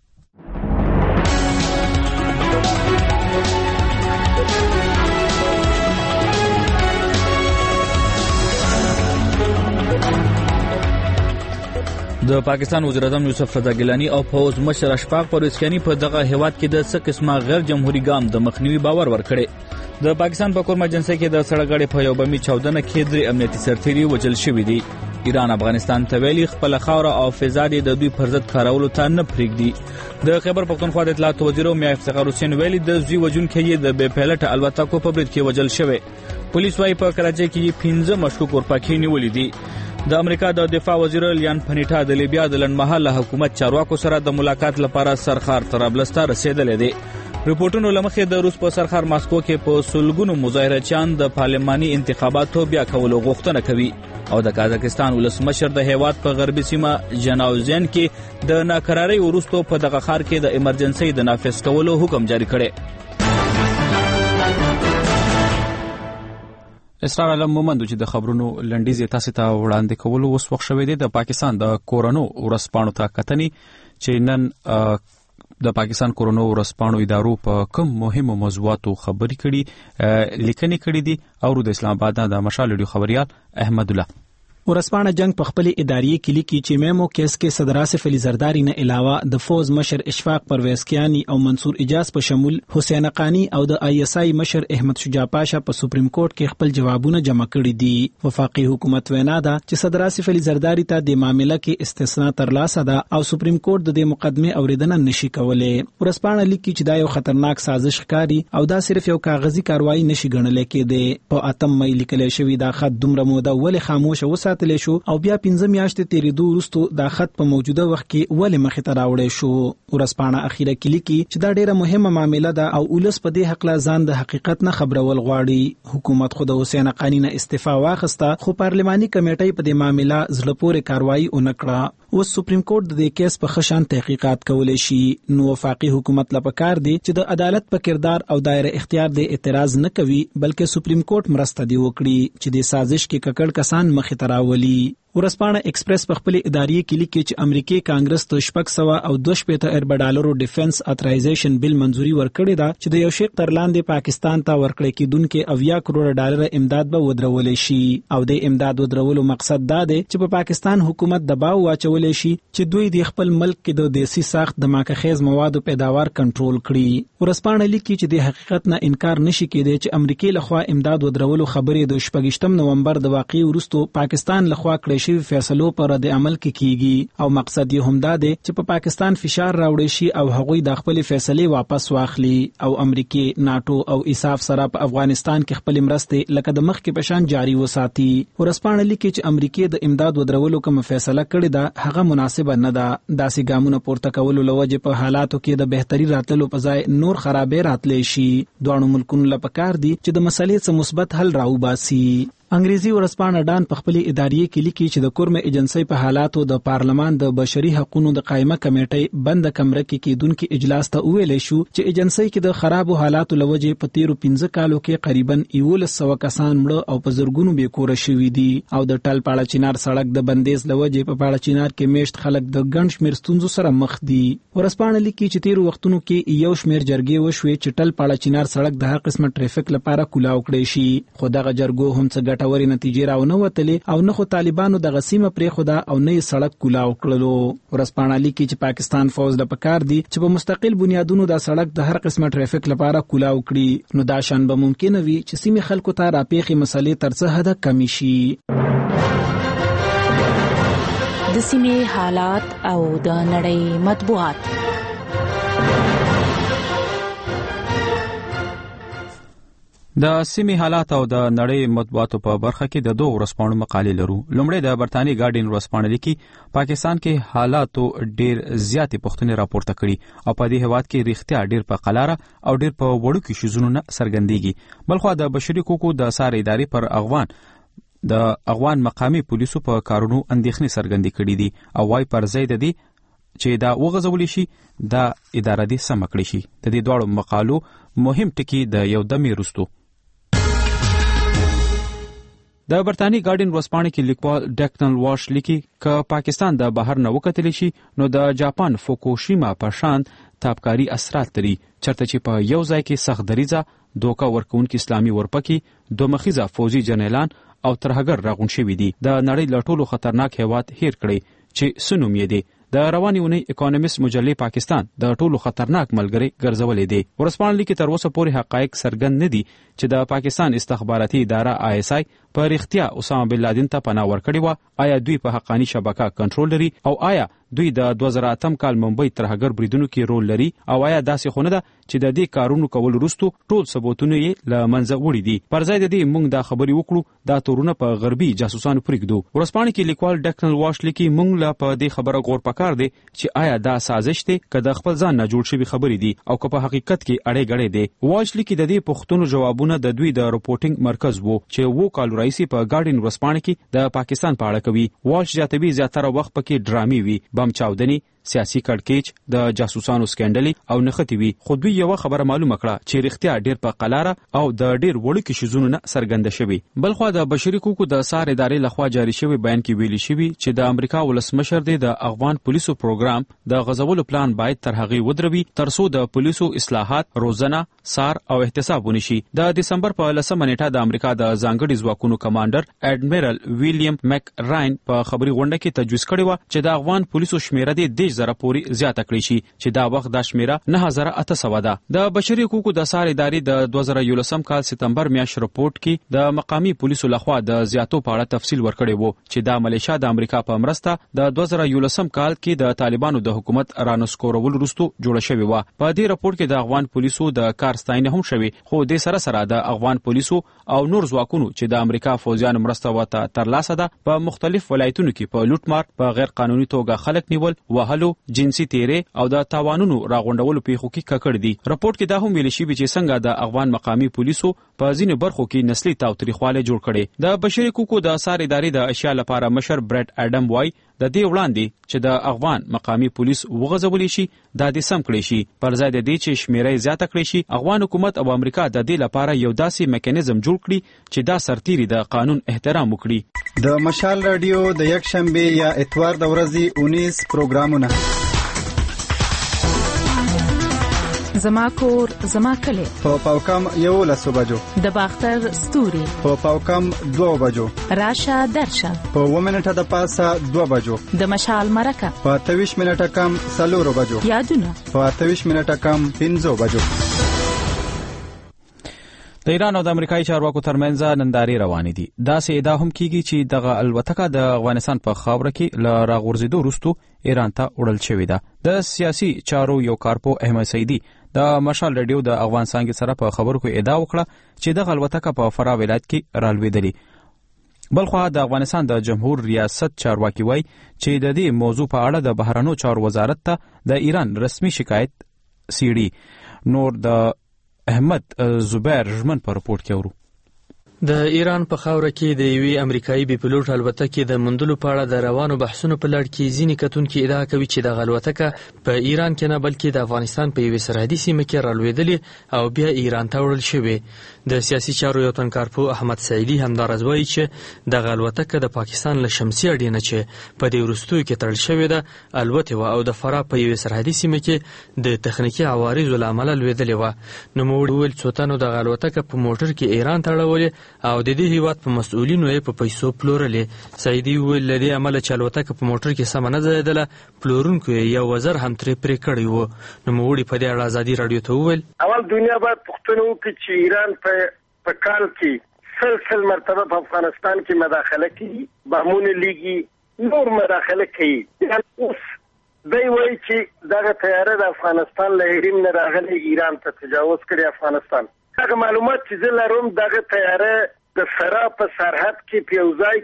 د پاکستان وزیر اعظم یوسف رضا ګیلانی او پوز مشر اشفاق پرویزکانی په دغه هیواد کې د څه قسمه غیر جمهوریت ګام د مخنیوي باور ورکړي. د پاکستان په کورما جنسي کې د سړګړې په یو بمي چاودنه کې درې امنیتي سرتیري وژل شوي دي. ایران افغانستان ته ویلي خپل خاوره او فضا د دوی پر ضد کارولو ته نه پرېږدي. د خیبر پختونخوا د اطلاعات وزیر میا افتخار حسین ویلي د زوی وژونکي د بې پیلټه الوتکو په برید کې وژل شوی. پولیس وايي په کراچۍ کې پنځه مشکوک ورپکې نیولي دي. د امریکا د دفاع وزیر لیان پنیټا د لیبیا د لنډمهاله حکومت چارواکو سره د ملاقات لپاره سرخار طرابلس ته رسیدلی دی. ریپورټونو له مخې د روس په سرخار ماسکو کې په سلګونو مظاهرچیان د پارلماني انتخاباتو بیا کولو غوښتنه کوي او د قازقستان ولسمشر د هیواد په غربي سیمه جناوزین کې د ناکرارۍ وروسته په دغه ښار کې د ایمرجنسۍ د نافذ کولو حکم جاری کړی. اسرار علم مومند چې د خبرونو لنډیز تاسو ته وړاندې کولو اوس وخت شوی دی. د پاکستان د کورونو ورسپانو ته کتنی چې نن د پاکستان کورونو ورسپانو ادارو په کوم مهمو موضوعاتو خبرې کړي لیکنې کړي دي او د اسلام آباد د مشال ریډیو خبريال احمد الله ورسپانه جنگ په خپل اداري کې لیکي چې میمو کیس کې صدر آصف علي زرداری نه علاوه د فوز مشر اشفاق پرویز کیانی او منصور اجاز په شمول حسین قانی او د آی اس آی مشر احمد شجاع پاشا په سپریم کورټ کې خپل جوابونه جمع کړي دي. وفاقي حکومت وینا ده چې صدر آصف علي زرداری ته د معاملې کې استثناء ترلاسه ده او سپریم کورټ د دې مقدمه اوریدنه نشي کولای. ورسپانه لیکي چې دا یو خطرناک سازش ښکاري او دا صرف یو کاغذي کاروایی نشي ګڼل کېده. په اتم مې لیکل شوی دا خط دومره موده ولې خاموش وساتل شو او بیا پنځه میاشتې تیریدو وروسته دا خط په موجوده وخت کې ولې مخې ته راوړی شو. ورسپانه اخیره کې لیکي چې دا ډیره مهمه معامله ده او ولس په دې حق لا ځان د حقیقت نه خبرول غواړي. حکومت خو د حسین قانی نه استعفا واخسته خو پارلماني کمیټې په دې معامله زړه پورې کاروایی ونکړه. اوس سپریم کورټ د دې کیس په خشان تحقیقات کولای شي. نو وفاقي حکومت لپاره کار دی چې د عدالت په کردار او دایره اختیار د اعتراض نه کوي بلکې سپریم کورټ مرسته دی وکړي چې د سازش کې ککړ کسان مخې ته راولي. ورسپانه ایکسپریس په خپل اداري کې لیکي چې امریکای کانګرس ته شپږ سوه او دوه شپېته ارب ډالرو ډیفنس اترایزیشن بل منځوري ورکړی دا چې د یو شیخ تر لاندې پاکستان ته ورکړی کېدونکې اویا کروڑ ډالر امداد به ودرول شي او د امداد ودرولو مقصد دا دی چې په پاکستان حکومت دباو واچول شي چې دوی د خپل ملک کې د دیسي ساخت د ماکخیز موادو پیداوار کنټرول کړي. ورسپانه لیکي چې د حقیقت نه انکار نشي کېدی چې امریکای لخوا امداد ودرولو خبرې د شپږشتم نومبر د واقعي وروسته پاکستان لخوا کړی شوی فیصلو پر رد عمل کې کیږي او مقصد یې همدا دی چې په پا پاکستان فشار راوړي شي او هغوی د خپل فیصلې واپس واخلي او امریکای ناتو او ایساف سره په افغانستان کې خپل مرستې لکه د مخ کې پشان جاری وساتي. ورسپانه لیکي چې امریکای د امداد ودرولو کوم فیصله کړې ده هغه مناسبه نه ده. داسې ګامونه پورته کولو لوجه په حالاتو کې د بهتري راتللو په ځای نور خرابې راتلې شي. دوه ملکونو لپاره کار دي چې د مسلې څخه مثبت حل راوباسي. انګریزي ورسپانه ډان په خپل اداري کې لیکي چې د کورم ایجنسی په حالاتو د پارلمان د بشري حقوقو د قائمه کمیټې بند کمره کې کېدونکو اجلاس ته ویلې شو چې ایجنسی کې د خرابو حالاتو لوجه په تیرو پنځه کالو کې قریبا یولس سوه کسان مړه او په زرګونو بې کوره شوي دي او د ټل پاړه چینار سړک د بندیز لوجه په پاړه چینار کې میشت خلک د ګڼ شمېر ستونزو سره مخ دي. ورسپانه لیکي چې تیرو وختونو کې یو شمېر جرګې وشوي چې ټل پاړه چینار سړک د هر قسمه ټریفیک لپاره کولاو کړی شي خو دغه جرګو هم څه ګټوري نتیجې راونه وتلې او نه خو طالبانو د غسیمه پرې خدا او نه سړک کولاو کړلو. ورسپانه لیکي چې پاکستان فوج د پکار دی چې په مستقل بنیادونو د سړک د هر قسمه ټریفیک لپاره کولاو کړي نو دا شان به ممکن وي چې سیمه خلکو ته راپېخي مسلې تر څه حد کمی شي. د سیمه حالات او د نړۍ مطبوعات. د سیمې حالات او د نړۍ مطبوعاتو په برخه کې د دوه ورځپاڼو مقالې لرو. لومړی د برتانیې ګارډین ورځپاڼه لیکي پاکستان کې حالاتو ډیر زیاتې پوښتنې راپورته کړي او په دې هیواد کې رښتیا ډیر په قلاره او ډیر په وړوکو شیزونو نه څرګندېږي. بلخوا د بشري حقوقو د څار ادارې پر افغان د افغان مقامي پولیسو په کارونو اندېښنې څرګندې کړي دي او وايي پر ځای د دې چې دا وغځولی شي دا اداره دې سمه کړی شي. د دې دواړو مقالو مهم ټکي د یو دمې وروستو. د برتانیې ګارډین ورځپاڼې کې لیکوال ډیکنل واش لیکي که پاکستان د بهر نه وکتلی شي نو د جاپان فوکوشیما په شان تابکاری اثرات لري چرته چې په یو ځای کې سخت دریځه دوکه ورکوونکي اسلامي ورپکې دوه مخیزه فوجي جنرالان او ترهګر راغون شوي دي. د نړۍ له ټولو خطرناک هیواد هیر کړی چې څه نوم یې دی. د روانې اونۍ اکونومیست مجلې پاکستان د ټولو خطرناک ملګری ګرځولې دی. ورځپاڼه لیکي تر اوسه پورې حقایق څرګند نه دي چې د پاکستان استخباراتي اداره آی اس آی په رښتیا اسامه بن لادن ته پناه ورکړې وه. آیا دوی په حقاني شبکه کنټرول لري او آیا دوی د دوه زره اتم کال ممبئی ترهګر بریدونو کې رول لري او آیا داسې خو نه ده چې د دې کارونو کول وروسته ټول ثبوتونه یې له منځه وړي دي؟ پر ځای د دې موږ دا خبرې وکړو دا تورونه په غربي جاسوسانو پرېږدو. ورځپاڼه کې لیکوال ډیکنل واش لیکي موږ لا په دې خبره غور پکار دی چې آیا دا سازش دی که د خپل ځان نه جوړ شوي خبرې دي او که په حقیقت کې اړې ګړې دی. واش لیکي د دې پوښتنو جوابونه د دوی د رپورټینګ مرکز وو چې وو کال راهیسې په ګارډین ورځپاڼه کې د پاکستان په اړه کوي. واش زیاتوي زیاتره وخت پکې ډرامې وي، بم چاودنې، سیاسي کړکېچ، د جاسوسانو سکینډلي او نښتې وي. خو دوی یوه خبره معلومه کړه چې رښتیا ډیر په قلاره او د ډیر وړوکي شیزونو نه څرګنده شوي. بلخوا د بشري حقوقو د څار ادارې لخوا جاري شوی بیان کې ویلي شوي چې د امریکا ولسمشر دی د افغان پولیسو پروګرام د غځولو پلان باید تر هغې ودروي ترڅو د پولیسو اصلاحات، روزنه، څار او احتساب ونشي. د دسمبر په لسمه نیټه د امریکا د ځانګړي ځواکونو کمانډر اډمیرل ویلیام میک راین په خبري غونډه کې تجویز کړی و چې د افغان پولیسو شمیره د دیش زره پورې زیاته کړی شي چې دا وخت دا شمیره نه هزار اته سوه ده. د بشري حقوقو د څار ادارې د دوه زره یولسم کال سپتمبر میاشت رپورټ کې د مقامي پولیسو لخوا د زیاتو په اړه تفصیل ورکړی وو چې دا ملیشیا د امریکا په مرسته د دوه زره یولسم کال کې د طالبانو د حکومت رانسکورول وروسته جوړه شوې وه. په دې رپورټ کې د افغان پولیسو د کار ستاینه هم شوې خو دې سره سره د افغان پولیسو او نور ځواکونو چې د امریکا فوجیانو مرسته ورته ترلاسه ده په مختلف ولایتونو کې په لوټمار، په غیر قانوني توګه خلک نیول، وهلو، جنسي تیرې او د تاوانونو راغونډولو پیښو کې ککړ دي. رپورټ کې دا هم ویل شوي چې څنګه د افغان مقامي پولیسو په ځینو برخو کې نسلي تاوتریخوالی جوړ کړي. د بشري حقوقو د څار ادارې د اشیا لپاره مشر برټ اډم وایي د دې وړاندې چې د افغان مقامي پولیس وغځولی شي دا دې سم کړی شي پر ځای د دې چې شمیره یې زیاته کړی شي. افغان حکومت او امریکا د دې لپاره یو داسې میکانیزم جوړ کړي چې دا سرتیري د قانون احترام وکړي. د مشال رادیو د یک شنبه یا اتوار د ورځې اونیس پروګرامونه زما کور زما کلی په پاوکم یولسو بجو، د باختر ستوري په پاوکم دوه بجو، راشه درشه په اووه منټه د پاسه دوه بجو، د مشال مرکه په اته ویشت منټه کم څلورو بجو، یادونه په اته ویشت منټه کم پنځو بجو. د ایران او د امریکایي چارواکو ترمنځ نندارې روانې دي. داسې ادعا هم کیږي چې دغه الوتکه د افغانستان په خاوره کې له راغورځېدو وروسته ایران ته وړل شوې ده. د سیاسي چارو یو کارپو احمد سعیدي د مشال رادیو د افغان څانګې سره په خبرو کې ادعا وکړه چې دغه الوتکه په فراه ولایت کې رالوېدلې. بلخوا د افغانستان د جمهور ریاست چارواکي وایي چې د دې موضوع په اړه د بهرنیو چارو وزارت ته د ایران رسمي شکایت سیړي. نور د احمد زبیر ژمن په رپورټ کې اورو. د ایران په خاوره کې د یوې امریکایي بي پلوټ الوتکې د موندلو په اړه د روانو بحثونو په لړ کې ځینې کتونکي ادعا کوي چې دغه الوتکه په ایران کې نه بلکې د افغانستان په یوې سرحدي سیمه کې رالوېدلې او بیا ایران ته وړل شوې. د سیاسي چارو یو تنکارپو احمد سعیدي همداراز وایي چې دغه الوتکه د پاکستان له شمسي اډې نه چې په دې وروستیو کې تړل شوې ده الوتې وه او د فراه په یوې سرحدي سیمه کې د تخنیکي عوارضو له امله لوېدلې وه. نوموړي وویل څو تنو دغه الوتکه په موټر کې ایران ته اړولې او د دې هیواد په مسؤلینو یې په پیسو پلورلې. سعیدي وویل له دې امله چې الوتکه په موټر کې سمه نه ځایېدله پلورونکو یې یو وزر هم ترې پرې کړی و. نوموړي په دې اړه ازادي راډیو ته وویل اول دنیا باید پوښتنه وکړي چې ایران په په کال کې سل سل مرتبه په افغانستان کې مداخله کوي، بمونه لیږي، نور مداخله کوي. اوس دی وایي چې دغه طیاره د افغانستان له حریم نه راغلی ایران ته تجاوز کړی افغانستان هغه معلومات چې زه لرم دغه طیاره د فراه په سرحد کې په یو ځای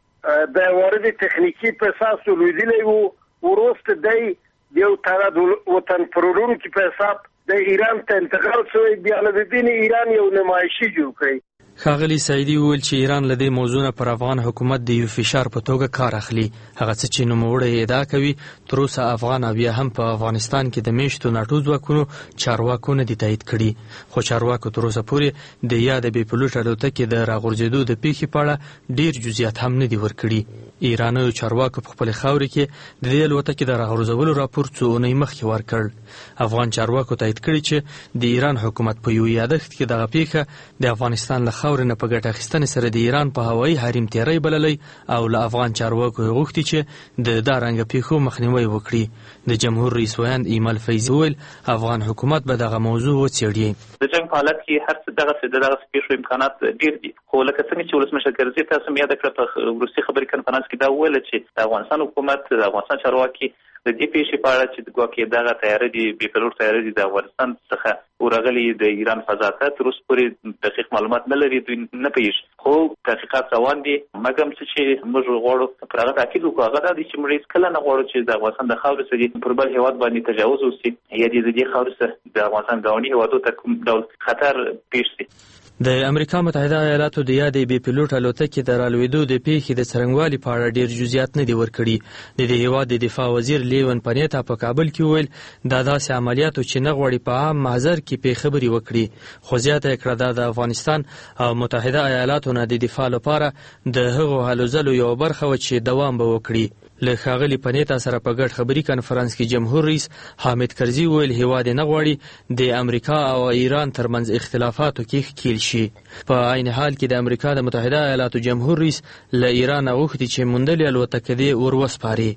کې د وارد تخنیکی په اساس ولیدلی وو، وروسته دی د یو تعداد وطن پرورونکي په حساب د ایران ته انتقال شوی، بیا له دین ایران یو نمایشي جوړ کړی. ښاغلي سعیدي وویل چې ایران له دې موضوع نه پر افغان حکومت د یو فشار په توګه کار اخلي. هغه څه چې نوموړی ادعا کوي تر اوسه افغان او بیا هم په افغانستان کې د میشتو ناټو ځواکونو چارواکو نه دي تایید کړي، خو چارواکو تر اوسه پورې د یا د بې پلوټ الوتکې د راغورځېدو د پیښې په اړه ډېر جزئیات هم نه دي ورکړي. ایرانیو چارواکو په خپلې خاورې کې د دې الوتکې د راغورځولو راپور څو اونۍ مخکې ورکړ. افغان چارواکو تایید کړي چې د ایران حکومت په یو یادښت کې دغه پیښه د افغانستان له خاورې نه په ګټه اخیستنې سره د ایران په هوایي حریم تیری بللی او له افغان چارواکو یې غوښتي چې د دا رنګه پیښو مخنیوی وکړي. د جمهور رئیس ویاند ایمل فیضي وویل افغان حکومت به دغه موضوع وڅېړي. د جنګ په حالت کې هر څه دغسې د دغسې پیښو امکانات ډېر دي، خو لکه څنګه چې ولسمشر کرزي تاسو هم یاده کړه په وروستي خبري کنفرانس کې دا وویله چې د افغانستان حکومت د افغانستان چارواکي د دې پیښې په اړه چې ګواکې دغه تیاره دي بې پلوټ تیاره دي د افغانستان څخه ورغلي د ایران فضا ته تر اوسه پورې دقیق معلومات نه لري، دوی نه پوهېږي، خو تحقیقات روان دي. مګر څه چې موږ غواړو پر هغه تاکید وکړو هغه دا دی چې موږ هېڅکله نه غواړو چې د افغانستان د خاورې څخه پر بل هېواد باندې تجاوز وشي یا د دې خاورې څخه د افغانستان ګاونډي هېوادو ته کوم ډول خطر پېښ شي. د امریکا متحده ایالاتو د یادې بې پلوټ الوتکې د رالوېدو د پیښې د څرنګوالي په اړه ډېر جزئیات نه دي ورکړي. د دې هېواد د دفاع وزیر لیون پنیتا په کابل کې وویل دا داسې عملیاتو چې نه غواړي په عام محضر کې پې خبرې وکړي، خو زیاته یې کړه دا د افغانستان او متحده ایالاتو نه د دفاع لپاره د هغو هلو ځلو یوه برخه وه چې دوام به وکړي. له ښاغلي پنیتا سره په ګډ خبري کنفرانس کې جمهور رئیس حامد کرزي وویل هېواد یې نه غواړي د امریکا او ایران ترمنځ اختلافاتو کې ښکیل شي. په عین حال کې د امریکا د متحده ایالاتو جمهور رئیس له ایران غوښتي چې موندلې الوتکه دې ور وسپاري.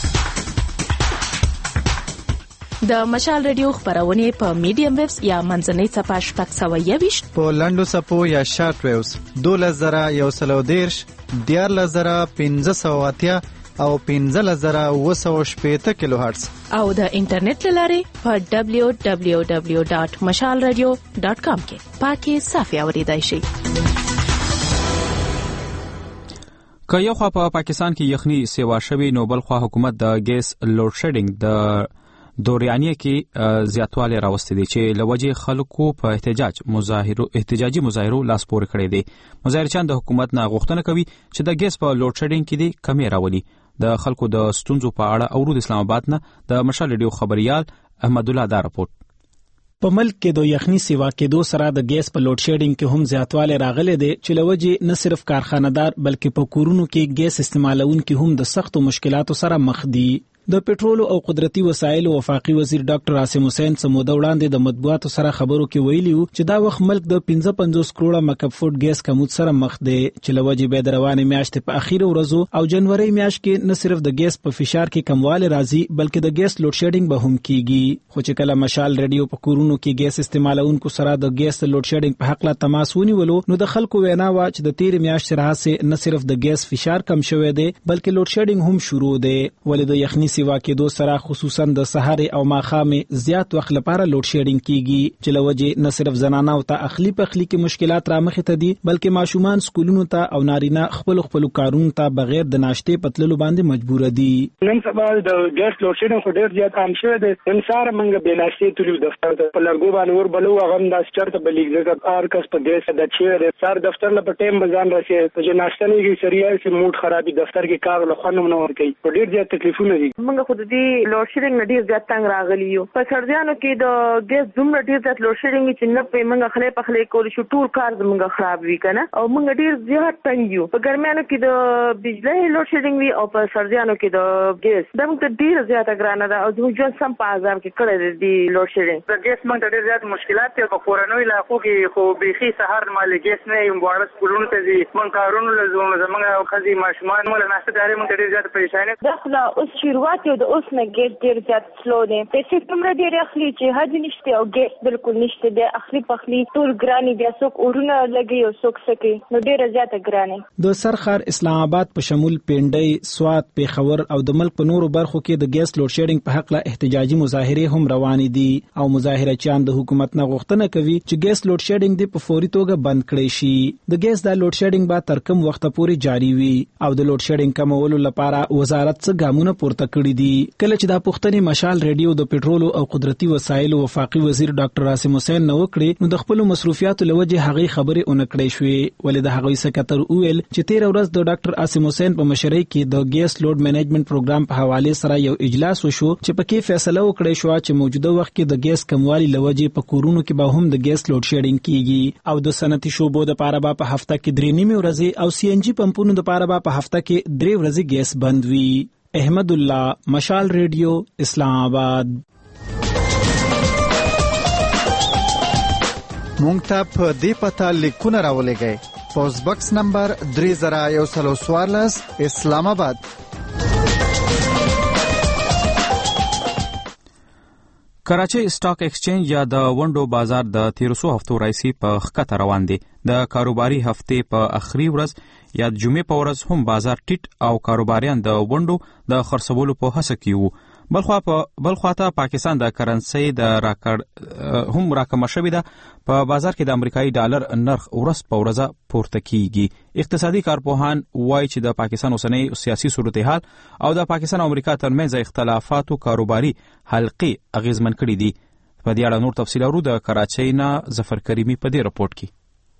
د مشال ریډیو خبرونه په میډیم ویوز یا منځنۍ څپه شپږ سوه یویشت، په لنډو څپو یا شارټ ویوز دولس زره یو سل او دېرش، دیارلس زره پنځه سوه اتیا او پنځلس زره اوه سوه شپېته کیلو هرتز، او د انټرنیټ له لارې په ډبلیو ډبلیو ډبلیو ډاټ مشال ریډیو ډاټ کام کې پاکي صافي اورېدای شي. که یو خوا په پاکستان کې یخني سیوا شوی نو بل خوا حکومت د ګیس لوډ شیډینګ د دوریانیه کې زیاتوالی راوستی دی چې لوجه خلکو په احتجاج مظاهرو احتجاجي مظاهرو لاس پورې کړی دی. مظاهرچیان د حکومت نه غوښتنه کوي چې د ګیس په لوډ شیډینګ کې دی کمی راولي. د خلکو د ستونزو په اړه اورو د اسلام آباد نه د مشال ریډیو خبريال احمد الله دا راپورټ. په ملک کې د یخني سیوا کېدو سره د ګیس په لوډ شیډینګ کې هم زیاتوالی راغلی دی چې لوجه نه صرف کارخانه‌دار بلکې په کورونو کې ګیس استعمالونکي هم د سختو مشکلاتو سره مخ دي. د پېټرولو او قدرتي وسایلو وفاقي وزیر ډاکټر عاصم حسین سموده وړاندې د مطبوعاتو سره خبرو کې ویلي وو چې دا وخت ملک د پنځه پنځوس کروڑه مکعب فوټ ګیس کمود سره مخ دی چې لوجه به د روانې میاشتې په اخیره ورځو او جنوري میاشت کې نه صرف د ګیس په فشار کې کموالی راځي بلکې د ګیس لوډ شیډینګ به هم کیږي. خو چې کله مشال ریډیو په کورونو کې ګیس استعمالونکو سره د ګیس لوډ شیډینګ په حق لا تماس ونیولو نو د خلکو وینا وا چې د تیر میاشت راځي نه صرف د ګیس فشار کم شوی دی بلکې لوډ شیډینګ هم شروع دی. ولې د یخني سیوا کېدو سره خصوصا د سحر او ماخام زیات وخت لپاره لوډ شیډینګ کیږي چې لوجه نه صرف زنانه او ته اخلي په اخلي کې مشکلات را مخې ته دي بلکې ماشومان سکولونو ته او نارینه خپل خپل کارونو ته بغیر د ناشته پتللو باندې مجبور دي. نن سبا د ګیس لوډ شیډینګ خو ډیر زیات عام شوی دی. نن سهار موږ به ناشته تلو دفتر ته په لرګو باندې ور بلو هغه د چرته بلیګ ځکه ار کس په ګیس د چیرې سر دفتر له ټیم بزان راشي چې ناشته نه کیږي سریال چې موډ خرابې دفتر کې کار له خانم نه ور کوي په ډیر زیات تکلیفونه دي. موږ خو د لوډ شیډینګ نه ډیر زیات تنګ راغلی یو. په سرجانو کې د ګیس دومره ډیر زیات لوډ شیډینګ چې نه په موږ خلې په خلې کول شو ټول کار زموږ خراب وی کنه او موږ ډیر زیات تنګ یو. په ګرمیانو کې د بجلی لوډ شیډینګ وی او په سرجانو کې د ګیس د موږ ډیر زیات ګرانه ده او زموږ ژوند سم په اعظم کې کړی دی لوډ شیډینګ. د ګیس موږ ډیر زیات مشکلات دي په کورونو علاقو کې خو بيخي سهار مال ګیس نه یم وړ سکولونو ته دي موږ کارونو لزوم زموږ خزي ماشومان مول ناشته داري موږ ډیر زیات پریشان دي. دا خلا اوس شروع ماته د اوس نه ګیس ډیر زیات سلو دی. پیسې دومره ډیر اخلي چې حد نشته او ګیس بالکل نشته دی. اخلي پخلي ټول ګرانی دی، څوک اورونه لګي او څوک سکي، نو ډیر زیات ګرانی. د سرخار اسلام آباد په شمول پنډۍ، سوات، پیښور او د ملک په نورو برخو کې د ګیس لوډ شیډینګ په حق له احتجاجي مظاهره هم روانې دي او مظاهرچیان د حکومت نه غوښتنه کوي چې ګیس لوډ شیډینګ دی په فوري توګه بند کړي شي. د ګیس د لوډ شیډینګ به تر کوم وخت پورې جاری وي او د لوډ شیډینګ کمولو لپاره وزارت څه ګامونه پورته کړي دي. کله چې د پښتني مشال ریډیو د پټرول او قدرتي وسایلو وفاقي وزیر ډاکټر عاصم حسین نو کړی، نو د خپل مصروفیاتو لوجه هغه خبرې اونکړې شوې. ولې د هغه سکتر ویل چې تیر ورځ د ډاکټر عاصم حسین په مشرۍ کې د ګیس لوډ مینجمنت پروګرام په حواله سره یو اجلاس وشو چې پکې فیصله وکړې شو چې موجوده وخت کې د ګیس کموالي لوجه په کورونو کې به هم د ګیس لوډ شیډینګ کیږي او د صنعتي شوبو د پاره به په هفته کې درې نیمه ورځې او سی ان جی پمپونو د پاره به په هفته کې درې ورځې ګیس بند وي. احمد الله، مشال ریډیو، اسلام آباد. مونږ ته په دې پته لیکونه راولېږئ. پوسټ باکس نمبر درې زره یو سل څوارلس، اسلام آباد. کراچي سټاک ایکسچینج یا د ونډو بازار د تیر څو هفتو راځي په ښکته روان دي. د کاروباري هفته په اخري ورځ یا د جمعې په ورځ هم بازار ټیټ او کاروباریان د ونډو د خرڅولو په هڅه کې وو. بلخوا په بلخوا ته پاکستان د کرنسي د راکړ هم راکمه شوې ده. په بازار کې د امریکایي ډالر نرخ ورځ په ورځ پورته کیږي. اقتصادي کارپوهان وایي چې د پاکستان اوسنی سیاسي صورتحال او د پاکستان او امریکا ترمنځ اختلافاتو کاروباري حلقې اغیزمن کړي دي. په دې اړه نور تفصیل اورو د کراچۍ نه ظفر کریمی په دې رپورت کې.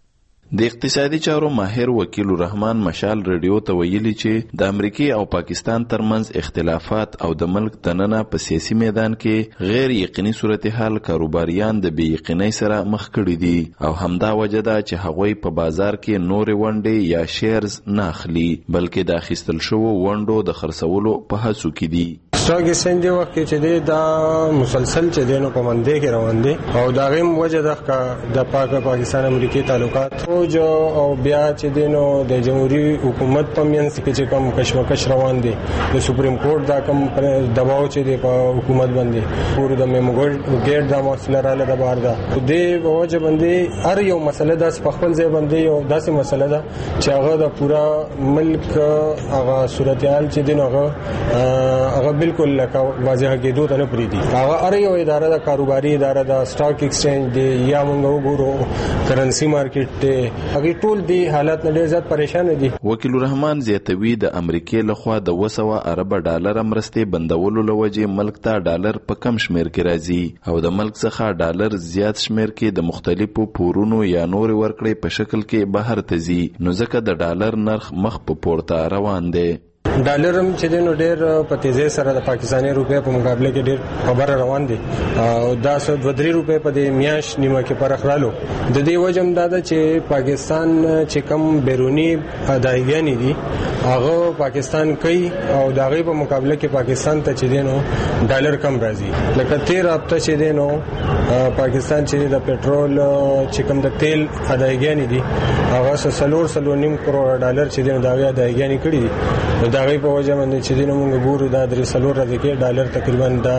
د اقتصادي چارو ماهر وکیل رحمان مشال ریډیو ته ویلي چې د امریکای او پاکستان ترمنځ اختلافات او د ملک دننه په سیاسي میدان کې غیر یقیني صورتحال کاروباریان د بې یقینۍ سره مخ کړي دي او همدا وجه ده چې هغوی په بازار کې نورې ونډې یا شیرز نه اخلي بلکې د اخیستل شوو ونډو د خرڅولو په هڅو کې دي. سټاک ایکسچینج وخت چې دی دا مسلسل چې دی نو په منځ کې روان دي او دا غیم وجه ده د پاک پاکستان امریکای تعلقات جو او بیا چې دی نو د جمهوریت حکومت په منځ کې چې کوم کشمکش روان دي، د سپریم کورټ دا کوم دباو چې دی په حکومت باندې پور د میموګل ګیټ دا مسله رااله د بار ده د وجه باندې هر یو مسله د خپل ځای باندې یو داسې مسله ده چې هغه د پورا ملک هغه صورتحال چې دی نو هغه هغه بالکل لکه واضح کېدو ته نه پریدي. هغه هر یو اداره د کاروباري اداره د سټاک ایکسچینج دی یا موږ وګورو کرنسي مارکیټ دی، هغه ټول دی حالت نه ډیر زیات پریشان دي. وکیل رحمان زیاتوي د امریکای لخوا د وسوه ارب ډالر مرستې بندولو لوجه ملک ته ډالر په کم شمیر کې راځي او د ملک څخه ډالر زیات شمیر کې د مختلفو پورونو یا نور ورکړې په شکل کې بهر ته ځي، نو ځکه د ډالر نرخ مخ په پورته روان دی. ډالر هم چې دینو ډیر په تیزی سره د پاکستاني روپیا په مقابله کې ډیر خبره روان دي او دا څو دوه درې روپیا په دې میاش نیمه کې فرق رالو. د دې وجه هم دا ده چې پاکستان چې کم بیرونی ادایګانی دي هغه پاکستان کوي او دا غي په مقابله کې پاکستان ته چې دینو ډالر کم راځي. لکه تیر هفته چې دینو پاکستان چې د پټرول چې کم د تیل ادایګانی دي هغه سلور سلور نیم کروڑ ډالر چې دینو دا غي ادایګانی کړی دي. دا غي په وجه باندې چې دینو موږ ګورو دا درې سلور راځي کې ډالر تقریبا دا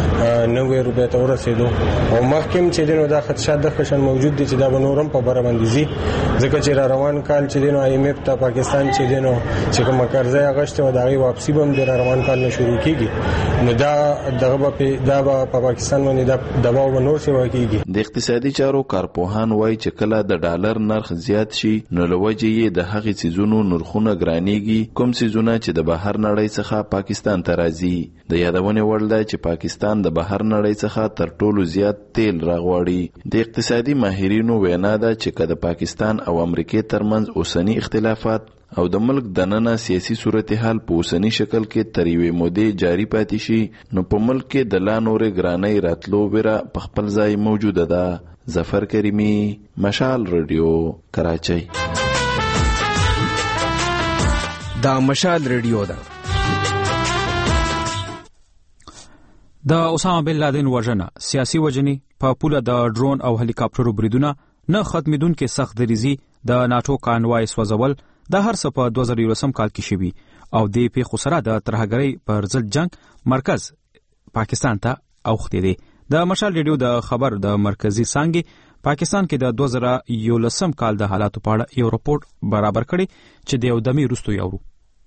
نوي روپیا ته ورسېدو او مخکې چې دینو دا خدشات د خشن موجود دي چې دا بنورم په بره باندې زی ځکه چې را روان کال چې دینو آی ایم ایف ته پاکستان چې دینو چې کوم قرضه غشته و دا غي واپسی به هم د روان کال نه شروع کیږي، نو دا دغه په دا په پاکستان باندې دا دباو به نور شي کیږي. د اقتصادي چارو کارپوهان وایي چې کله د ډالر نرخ زیات شي نو لوجه یې د هغې څیزونو نرخونه ګرانیږي کوم څیزونه چې د بهر نړۍ څخه پاکستان ته راځي. د یادونې وړ ده چې پاکستان د بهر نړۍ څخه تر ټولو زیات تیل راغواړي. د اقتصادي ماهرینو وینا ده چې که د پاکستان او امریکای ترمنځ اوسنی اختلافات او د ملک دننه سیاسي صورتحال په اوسنی شکل کې تر یوې مودې جاری پاتې شي نو په ملک کې د لا نورې ګرانۍ راتلو ویره په خپل ځای موجوده ده. ظفر کریمی، مشال ریډیو، کراچۍ. دا مشال ریډیو ده. د اسامه بن لادن وژنه، سیاسي وژنې، په پوله د ډرون او هلیکاپټرو بریدونه، نه ختمېدونکې سخت دریزي، د ناټو کانوای سوځول، دا هر څه په دوه زره یولسم کال کې شوي او د پیښو سره د ترهګرۍ پر ضد جنگ مرکز پاکستان ته اوښتی دی. د مشال ریډیو د خبر د مرکزی څانګې پاکستان کې د دوه زره یولسم کال د حالاتو په اړه یو راپور برابر کړی چې د یو دمي وروسته یورو.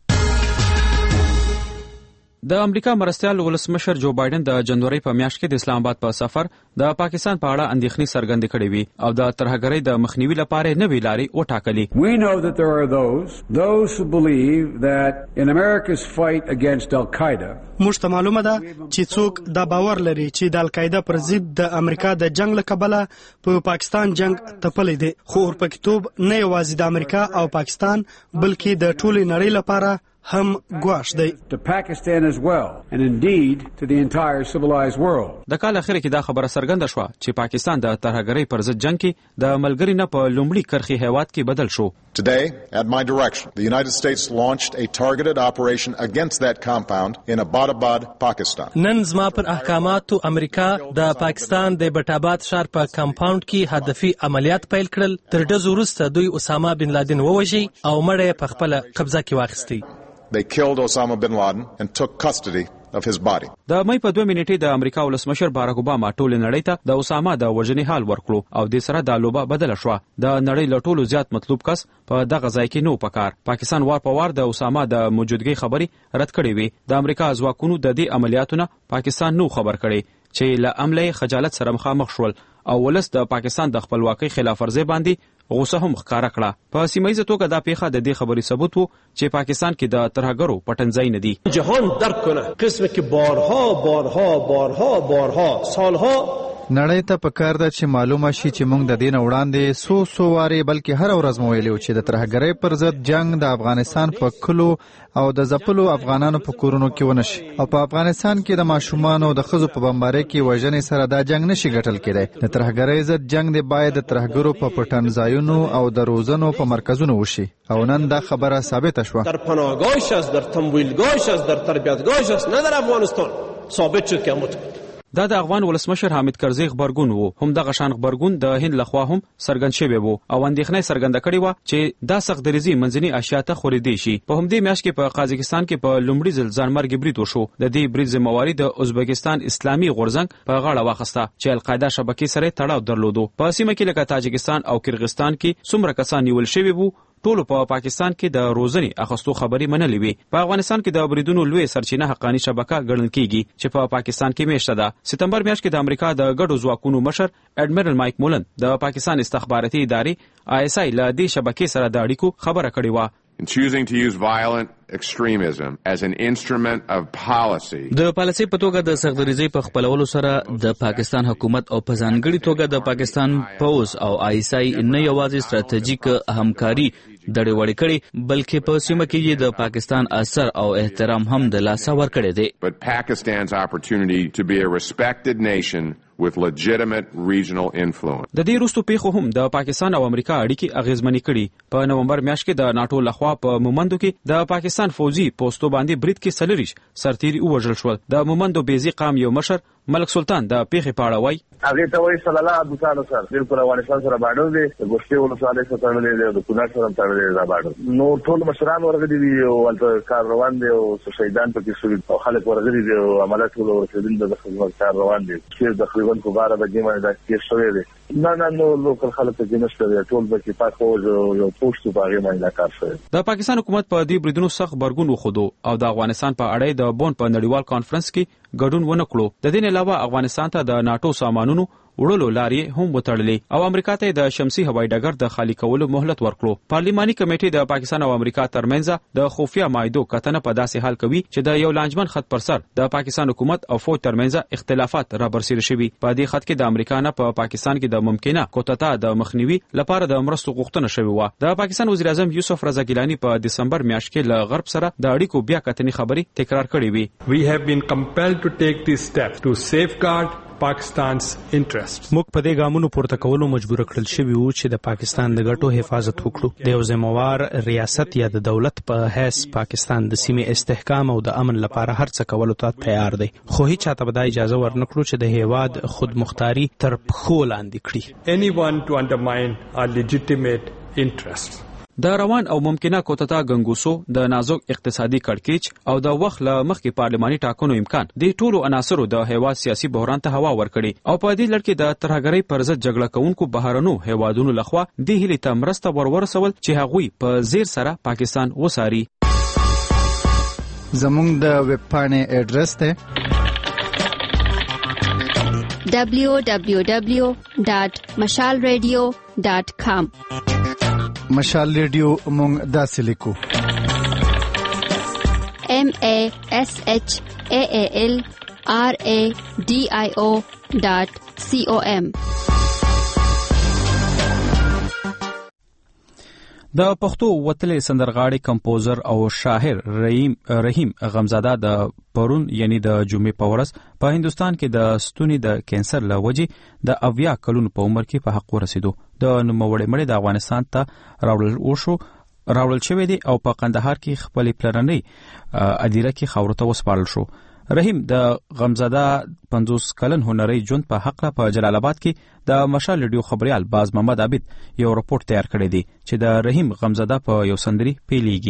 د امریکا مرستیال ولسمشر جو بایدن د جنوري په میاشت کې د اسلام آباد په سفر د پاکستان په اړه اندېښنې څرګندې کړې وي او د ترهګرۍ د مخنیوي لپاره نوې لارې وټاکلې. We know that there are those those who believe that in America's fight against Al-Qaeda موږ ته معلومه ده چې څوک دا باور لري چې د القاعده پر ضد د امریکا د جنگ له کبله په پاکستان جنگ تپلی دی، خو ورپکتوب نه یوازې د امریکا او پاکستان بلکې د ټولې نړۍ لپاره هم ګواښ دی. To Pakistan as well and indeed to the entire civilized world. د کال اخر کې دا خبره څرګنده شوه چې پاکستان د ترهګرۍ پر ضد جنگ کې د ملګری نه په لومړي کرخي هیواد کې بدل شو. Today, at my direction, the United States launched a targeted operation against that compound in Abbottabad, Pakistan. نن زما پر احکاماتو امریکا د پاکستان د بټاباد ښار په کمپاوند کې هدفي عملیات پیل کړل. تر ډزو وروسته دوی اسامه بن لادن ووژي او مړی یې په خپله قبضه کې واخیستی. They killed Osama bin Laden and took custody of his body. د مې په دوه منټې د امریکا ولسمشر باراک اوباما ټول نړۍ ته د اسامه د وژنې حال ورکړو او د سره د لوبه بدل شو. د نړۍ له ټولو زیات مطلوب کس په دغه ځای کې نو پکار. پاکستان وار په وار د اسامه د موجودګۍ خبري رد کړې وي. د امریکا ځواکونو د دې عملیاتونو پاکستان نو خبر کړي چې له عمله خجالت سره مخامخ شول او ولس د پاکستان د خپلواکۍ خلاف ورزي باندې غوسه هم ښکارا کړه. په سیمایي توګه دا پیښه د دې خبري ثبوت وو چې پاکستان کې د ترهګرو پټنځای نه دي. جهان درک کنه قسم کې بارها بارها بارها بارها سالها نړۍ ته پکار ده چې معلومه شي چې موږ د دین وړاندې سو سو واره بلکې هر ورځ مو ویلو چې د ترهګرۍ پر ضد جنگ د افغانستان په کلو او د ځپلو افغانانو په کورونو کې ونشي او په افغانستان کې د ماشومانو د ښځو په بمبارۍ کې وژنې سره دا جنگ نشي ګټل کېدی. د ترهګرۍ ضد جنگ دی باید د ترهګرو په پټنځایونو او د روزنو په مرکزونو وشي او نن دا خبره ثابته شوه. در پناهگاهش است، در تمویلگاهش است، در تربیتگاهش است، نه در افغانستان ثابت شد که متقد. دا د افغان ولسمشر حامد کرزي خبرګون وو. هم دغه شان خبرګون د هند لخوا هم څرګند شوی وو او اندېښنه څرګنده کړې و چې دا سخت دریزي منځني اشیا ته خورېدې شي. په همدې میاشت کې په قازقستان کې په لومړي ځل ځانمرګي برید وشو. د دې برید ذمہواري د ازبکستان اسلامي غورځنګ په غاړه واخیسته چې القاعده شبکې سره تړاو درلودو. په سیمه کې لکه تاجکستان او کرغستان کې څومره کسان نیول شوي وو ټولو په پا پاکستان کې د روزنې اخستو خبري منلې وي. په افغانستان کې د بریدونو لوی سرچینه حقانی شبکه ګڼل کیږي چې په پا پاکستان کې میشته ده. سپتمبر میاشت کې د امریکا د ګډو ځواکونو مشر اډمیرل مایک مولن د پاکستان استخباراتي ادارې آی اس آی له دې شبکې سره د اړیکو خبره کړې و. In choosing to use violent extremism as an instrument of policy. د پالیسي په توګه د سختدریزۍ په خپلولو سره د پاکستان حکومت او په ځانګړي توګه د پاکستان پوز او آی اس آی نه یوازې ستراتیژیک همکاري دړې وړې کړي بلکې په سیمه کې د پاکستان اثر او احترام هم د لاسه ورکړی دی. But Pakistan's opportunity to be a respected nation with legitimate regional influence. د دې وروستو پیښو هم د پاکستان او امریکا اړیکې اغیزمنې کړي. په نومبر میاشت کې د ناتو لخوا په مومندو کې د پاکستان فوجي پوسټو باندې برید کې سلریش سرتیري وژل شول. د مومندو بیزي قام یو مشر ملک سلطان د پیښې په اړه وایي هغه ته وایي صلی الله علیه وسلم سره بالکل افغانستان سره باډر دی، د ګوشتي ولسوالۍ سره تړلې دی، د کونړ سره تړلې دی باډر. نو ټول مشران ورغلي دي او ولته کار روان دی او شهیدان پکې شوي او خلک ورغلي دي او عملیات ټول ورسېدل د خدمت کار روان دي. چې تقریبا په بار د دې باندې دا کیس شوی دی. نه نه نو لوکل خلک کې نشته دی، ټول به کې پاک فوج یو پوسټ په هغه باندې کار شوی. د پاکستان حکومت په دې بریدونو سخت برګون وخودو او د افغانستان په اړه د بون په نړیوال کانفرنس کې ګډون ونه کړو. د دې علاوه افغانستان ته د ناتو سامانونو وړلو لارې هم وتړلې او امریکا ته د شمسي هوایي ډګر د خالی کولو مهلت ورکړو. پارلماني کمیټې د پاکستان او امریکا ترمنځ د خفیه معاهدو کتنه په داسې حال کوي چې د یو لانجمن خط پر سر د پاکستان حکومت او فوج ترمنځ اختلافات را برسېره شوي. په دې خط کې د امریکا نه په پاکستان کې د ممکنه کوتتا د مخنیوي لپاره د مرستو غوښتنه شوې و. د پاکستان وزیر اعظم یوسف رضا ګیلانی په دسمبر میاشت کې له غرب سره د اړیکو بیا کتنې خبري تکرار کړې وي. We have been compelled to take these steps to safeguard Pakistan's interests. موږ په دې ګامونو پورته کولو مجبور کړل شوي وو چې د پاکستان د ګټو حفاظت وکړو. د یو ذمہوار ریاست یا د دولت په حیث پاکستان د سیمې استحکام او د امن لپاره هر څه کولو ته تیار دی، خو هیڅ چاته به دا اجازه ورنکړو چې د هیواد خود مختاري تر پښو لاندې کړي. Anyone to undermine our legitimate interests. د روان او ممکنه کوتتا غنګوسو د نازک اقتصادي کړکېچ او د وخت له مخکې پارلماني ټاکنو امکان د ټولو عناصرو د هیواد سیاسي بحران ته هوا ورکړي او په دې لړ کې د ترهګرۍ پر ضد جګړه کوونکو بهرنو هیوادونو لخوا د هیلې ته مرسته ورورسول چې هغوی په زیر سره پاکستان وساري. زموږ د ویب پاڼې اډرس دی دبلیو دبلیو دبلیو ډاټ مشال ریډیو ډاټ کام. مشال ریډیو مونږ داسې لیکو ام ا اس اچ ا ا ال آر ا ډي آی او ډاټ سی او ام. د پښتو وتلې سندرغاړي کمپوزر او شاعر رحیم رحیم غمزاده د پرون یعنی د جمعې په ورځ په هندستان کې د ستوني د کینسر له وجې د اویا کلونو په عمر کې په حق ورسېدو. د نوموړي مړی د افغانستان ته راوړل وشو راوړل شوی دی او په قندهار کې خپل پلرنۍ ادیره کې خاورو ته وسپارل شو. رحیم د غمزاده پنځوس کلن هنري ژوند په حق په جلال آباد کې د مشال ریډیو خبريال باز محمد عابد یو راپور تیار کړی دی چې د رحیم غمزاده په یو سندري پیلیږي.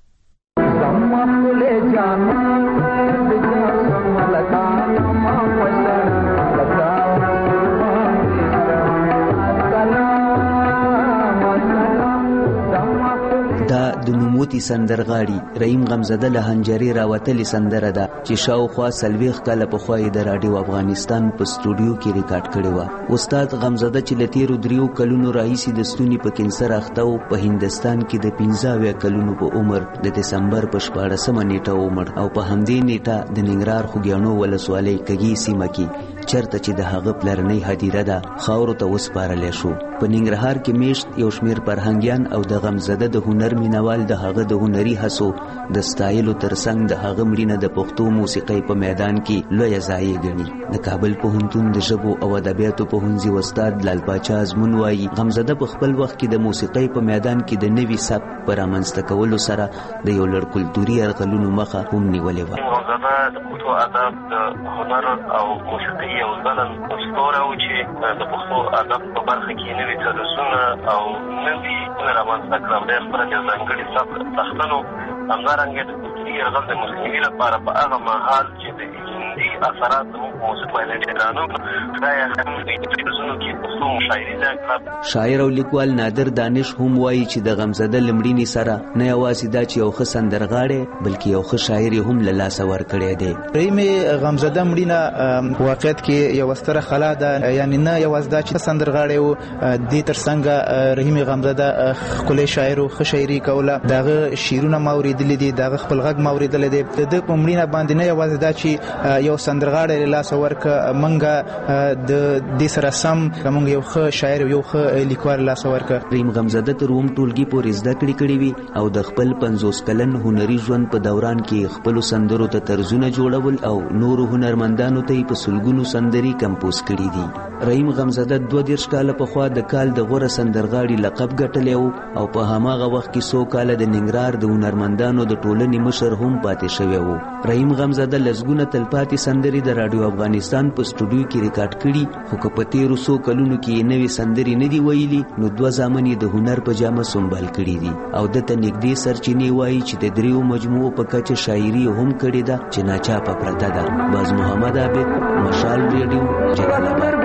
دا د نوموتی سندرغاړي رحیم غمزاده له هنجري راوتلې سندره ده چې شاوخوا څلوېښت کاله پخوا یې د راډیو افغانستان په سټوډیو کې ریکارډ کړې وه. استاد غمزاده چې له تېرو دریو کلونو راهیسې د ستوني په کینسر اخته و په هندستان کې د پنځه اویا کلونو په عمر د دسمبر په شپاړسمه نیټه ومړ او په همدې نیټه د ننګرهار خوږیاڼو ولسوالۍ کږي سیمه کې چرته چې د هغه پلرنۍ هدیره ده خاورو ته وسپارلی شو. په ننګرهار کې میشت یو شمېر فرهنګیان او د غمزاده د هنر مینوال د هغه د هنري هڅو د ستایلو ترڅنګ د هغه مړینه د پښتو موسیقۍ په میدان کې لویه ضایع ګڼي. د کابل پوهنتون د ژبو او ادبیاتو پوهنځي استاد لال پاچا ازمون وایي غمزاده په خپل وخت کې د موسیقۍ په میدان کې د نوي سبک په رامنځته کولو سره د یو لړ کلتوري یرغلونو مخه هم نیولې وه. غمزاده د پښتو ادب د هنر او موسیقۍ یو ځلن ستوری و چې د پښتو ادب په برخه کې نوي تدریسونه او نوي رامنځته کړل. ډېر خپله یو ځانګړي سبک څښتنو همدارنګه د کلتوري یرغل د مخنیوي لپاره په هغه مهال چې د هندي اثرات زموږ په موسیقۍ باندې ډېر ګران وو دا یې هم د تدریسونو کې پښتو مشاعرې زیات کړه. شاعر او لیکوال نادر دانش هم وایي چې د غمزاده له مړینې سره نه یوازې دا چې یو ښه سندرغاړی بلکې یو ښه شاعر یې هم له لاسه ورکړی دی. رحیم غمزاده مړینه په واقعیت کې یوه ستره خلا ده، یعنې نه یوازې دا چې سندرغاړی و دې تر څنګه رحیم غمزاده ښکلی شاعر و، ښه شاعري کوله، د هغه شعرونه ما اورېدلي دي، د هغه خپل غږ ما اورېدلی دی. د ده په مړینه باندې نه یوازې دا چې یو سندرغاړی له لاسه ورکړه، موږ د دې سره سم موږ یو ښه شاعر او یو ښه لیکوال له لاسه ورکړه. رحیم غمزاده تر اووم ټولګي پورې زده کړې کړې وي او د خپل پنځوس کلن هنري ژوند په دوران کې خپلو سندرو ته طرزونه جوړول او نورو هنرمندانو ته یې په سلګونو سندرې کمپوز کړي دي. رحیم غمزاده دوه دېرش کاله پخوا د کال د غوره سندرغاړي لقب ګټلی و او په هماغه وخت کې څو کاله د ننګرهار د هنرمندانو د ټولنې مشر هم پاتې شوی و. رحیم غمزاده لسګونه تلپاتې سندرې د راډیو افغانستان په سټوډیو کې ریکارډ کړي، خو که په تېرو څو کلونو کې یې نوې سندرې نه دي ویلي نو دوه زامن یې د هنر په جامه سنبال کړي دي او دته نږدې سرچینې وایي چې د دریو مجموعو په کچه شاعري هم کړې ده چې ناچاپه پرته ده. باز محمد عابد، مشال ریډیو، جلال آباد.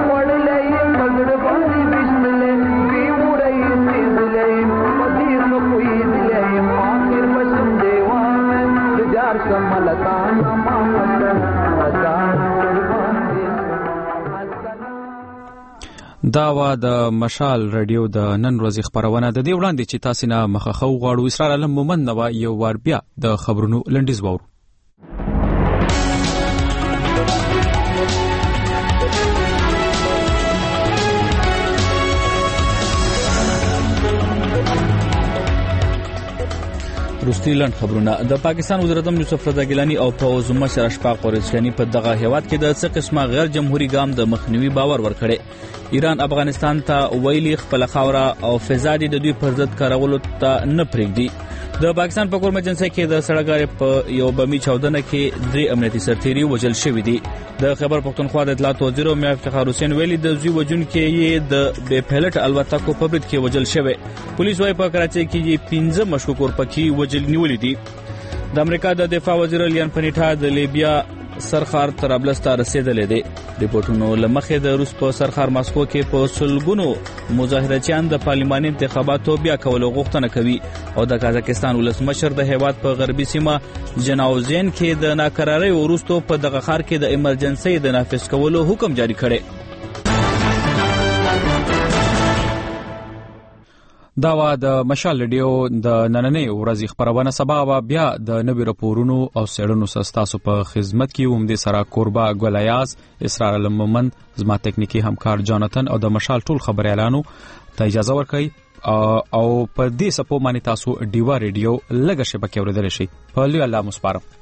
دا وا د مشال رادیو د نن ورځې خبرونه د دې وړاندې چې تاسو نه مخخو غواړو. اسرار علم مومن نو یو وار بیا د خبرونو لنډیز وورو. روستي لاند خبرونه. د پاکستان وزیر اعظم یوسف رضا ګیلانی او پوز مشر اشفاق قریشانی په دغه هیواد کې د څه قسمه غیر جمهوریت ګام د مخنیوي باور ورکړي. ایران افغانستان ته ویلي خپل خاوره او فضا د دوی پر ضد کارولو ته نه پرېږدي. د پاکستان په کورمه جنسي کې د سړکګارې په یو بمی چاودنه کې درې امنیتي سرتیري وژل شوي دي. د خبر پښتونخوا د اطلاعات وزیر میا افتخار حسین ویلي د زوی وجون کې یې د بې پایلټ الوتکو په برید کې وژل شوی. پولیس وايي په کراچۍ کې یې پنځه مشکوک ورپکې وژل نیولې دي. د امریکا د دفاع وزیر لیان پنیټا د لیبیا سرخار طرابلس ته رسیدلې دي. ریپورتونو لمخې د روس په سرخار ماسکو کې په سلګونو مظاهرچیان د پارلماني انتخاباتو بیا کولو غوښتنه کوي او د قازقستان ولسمشر د هیواد په غربي سیمه جناوزین کې د ناکرارۍ وروسته په دغه ښار کې د ایمرجنسي د نافذ کولو حکم جاری کړي. دا وا د مشال ریډیو د نننې ورځې خبرونه سبا وا بیا د نوي راپورونو او سړونو سستاسو په خدمت کې ووم دي سره قربا ګولیاز اسرار المومن زما ټکنیکی همکار جاناتن او د مشال ټول خبر اعلانو ته اجازه ورکړئ او په دې سپو باندې تاسو ډیوا ریډیو لږه شبکه اوریدل شي. په لوی الله مسپارم.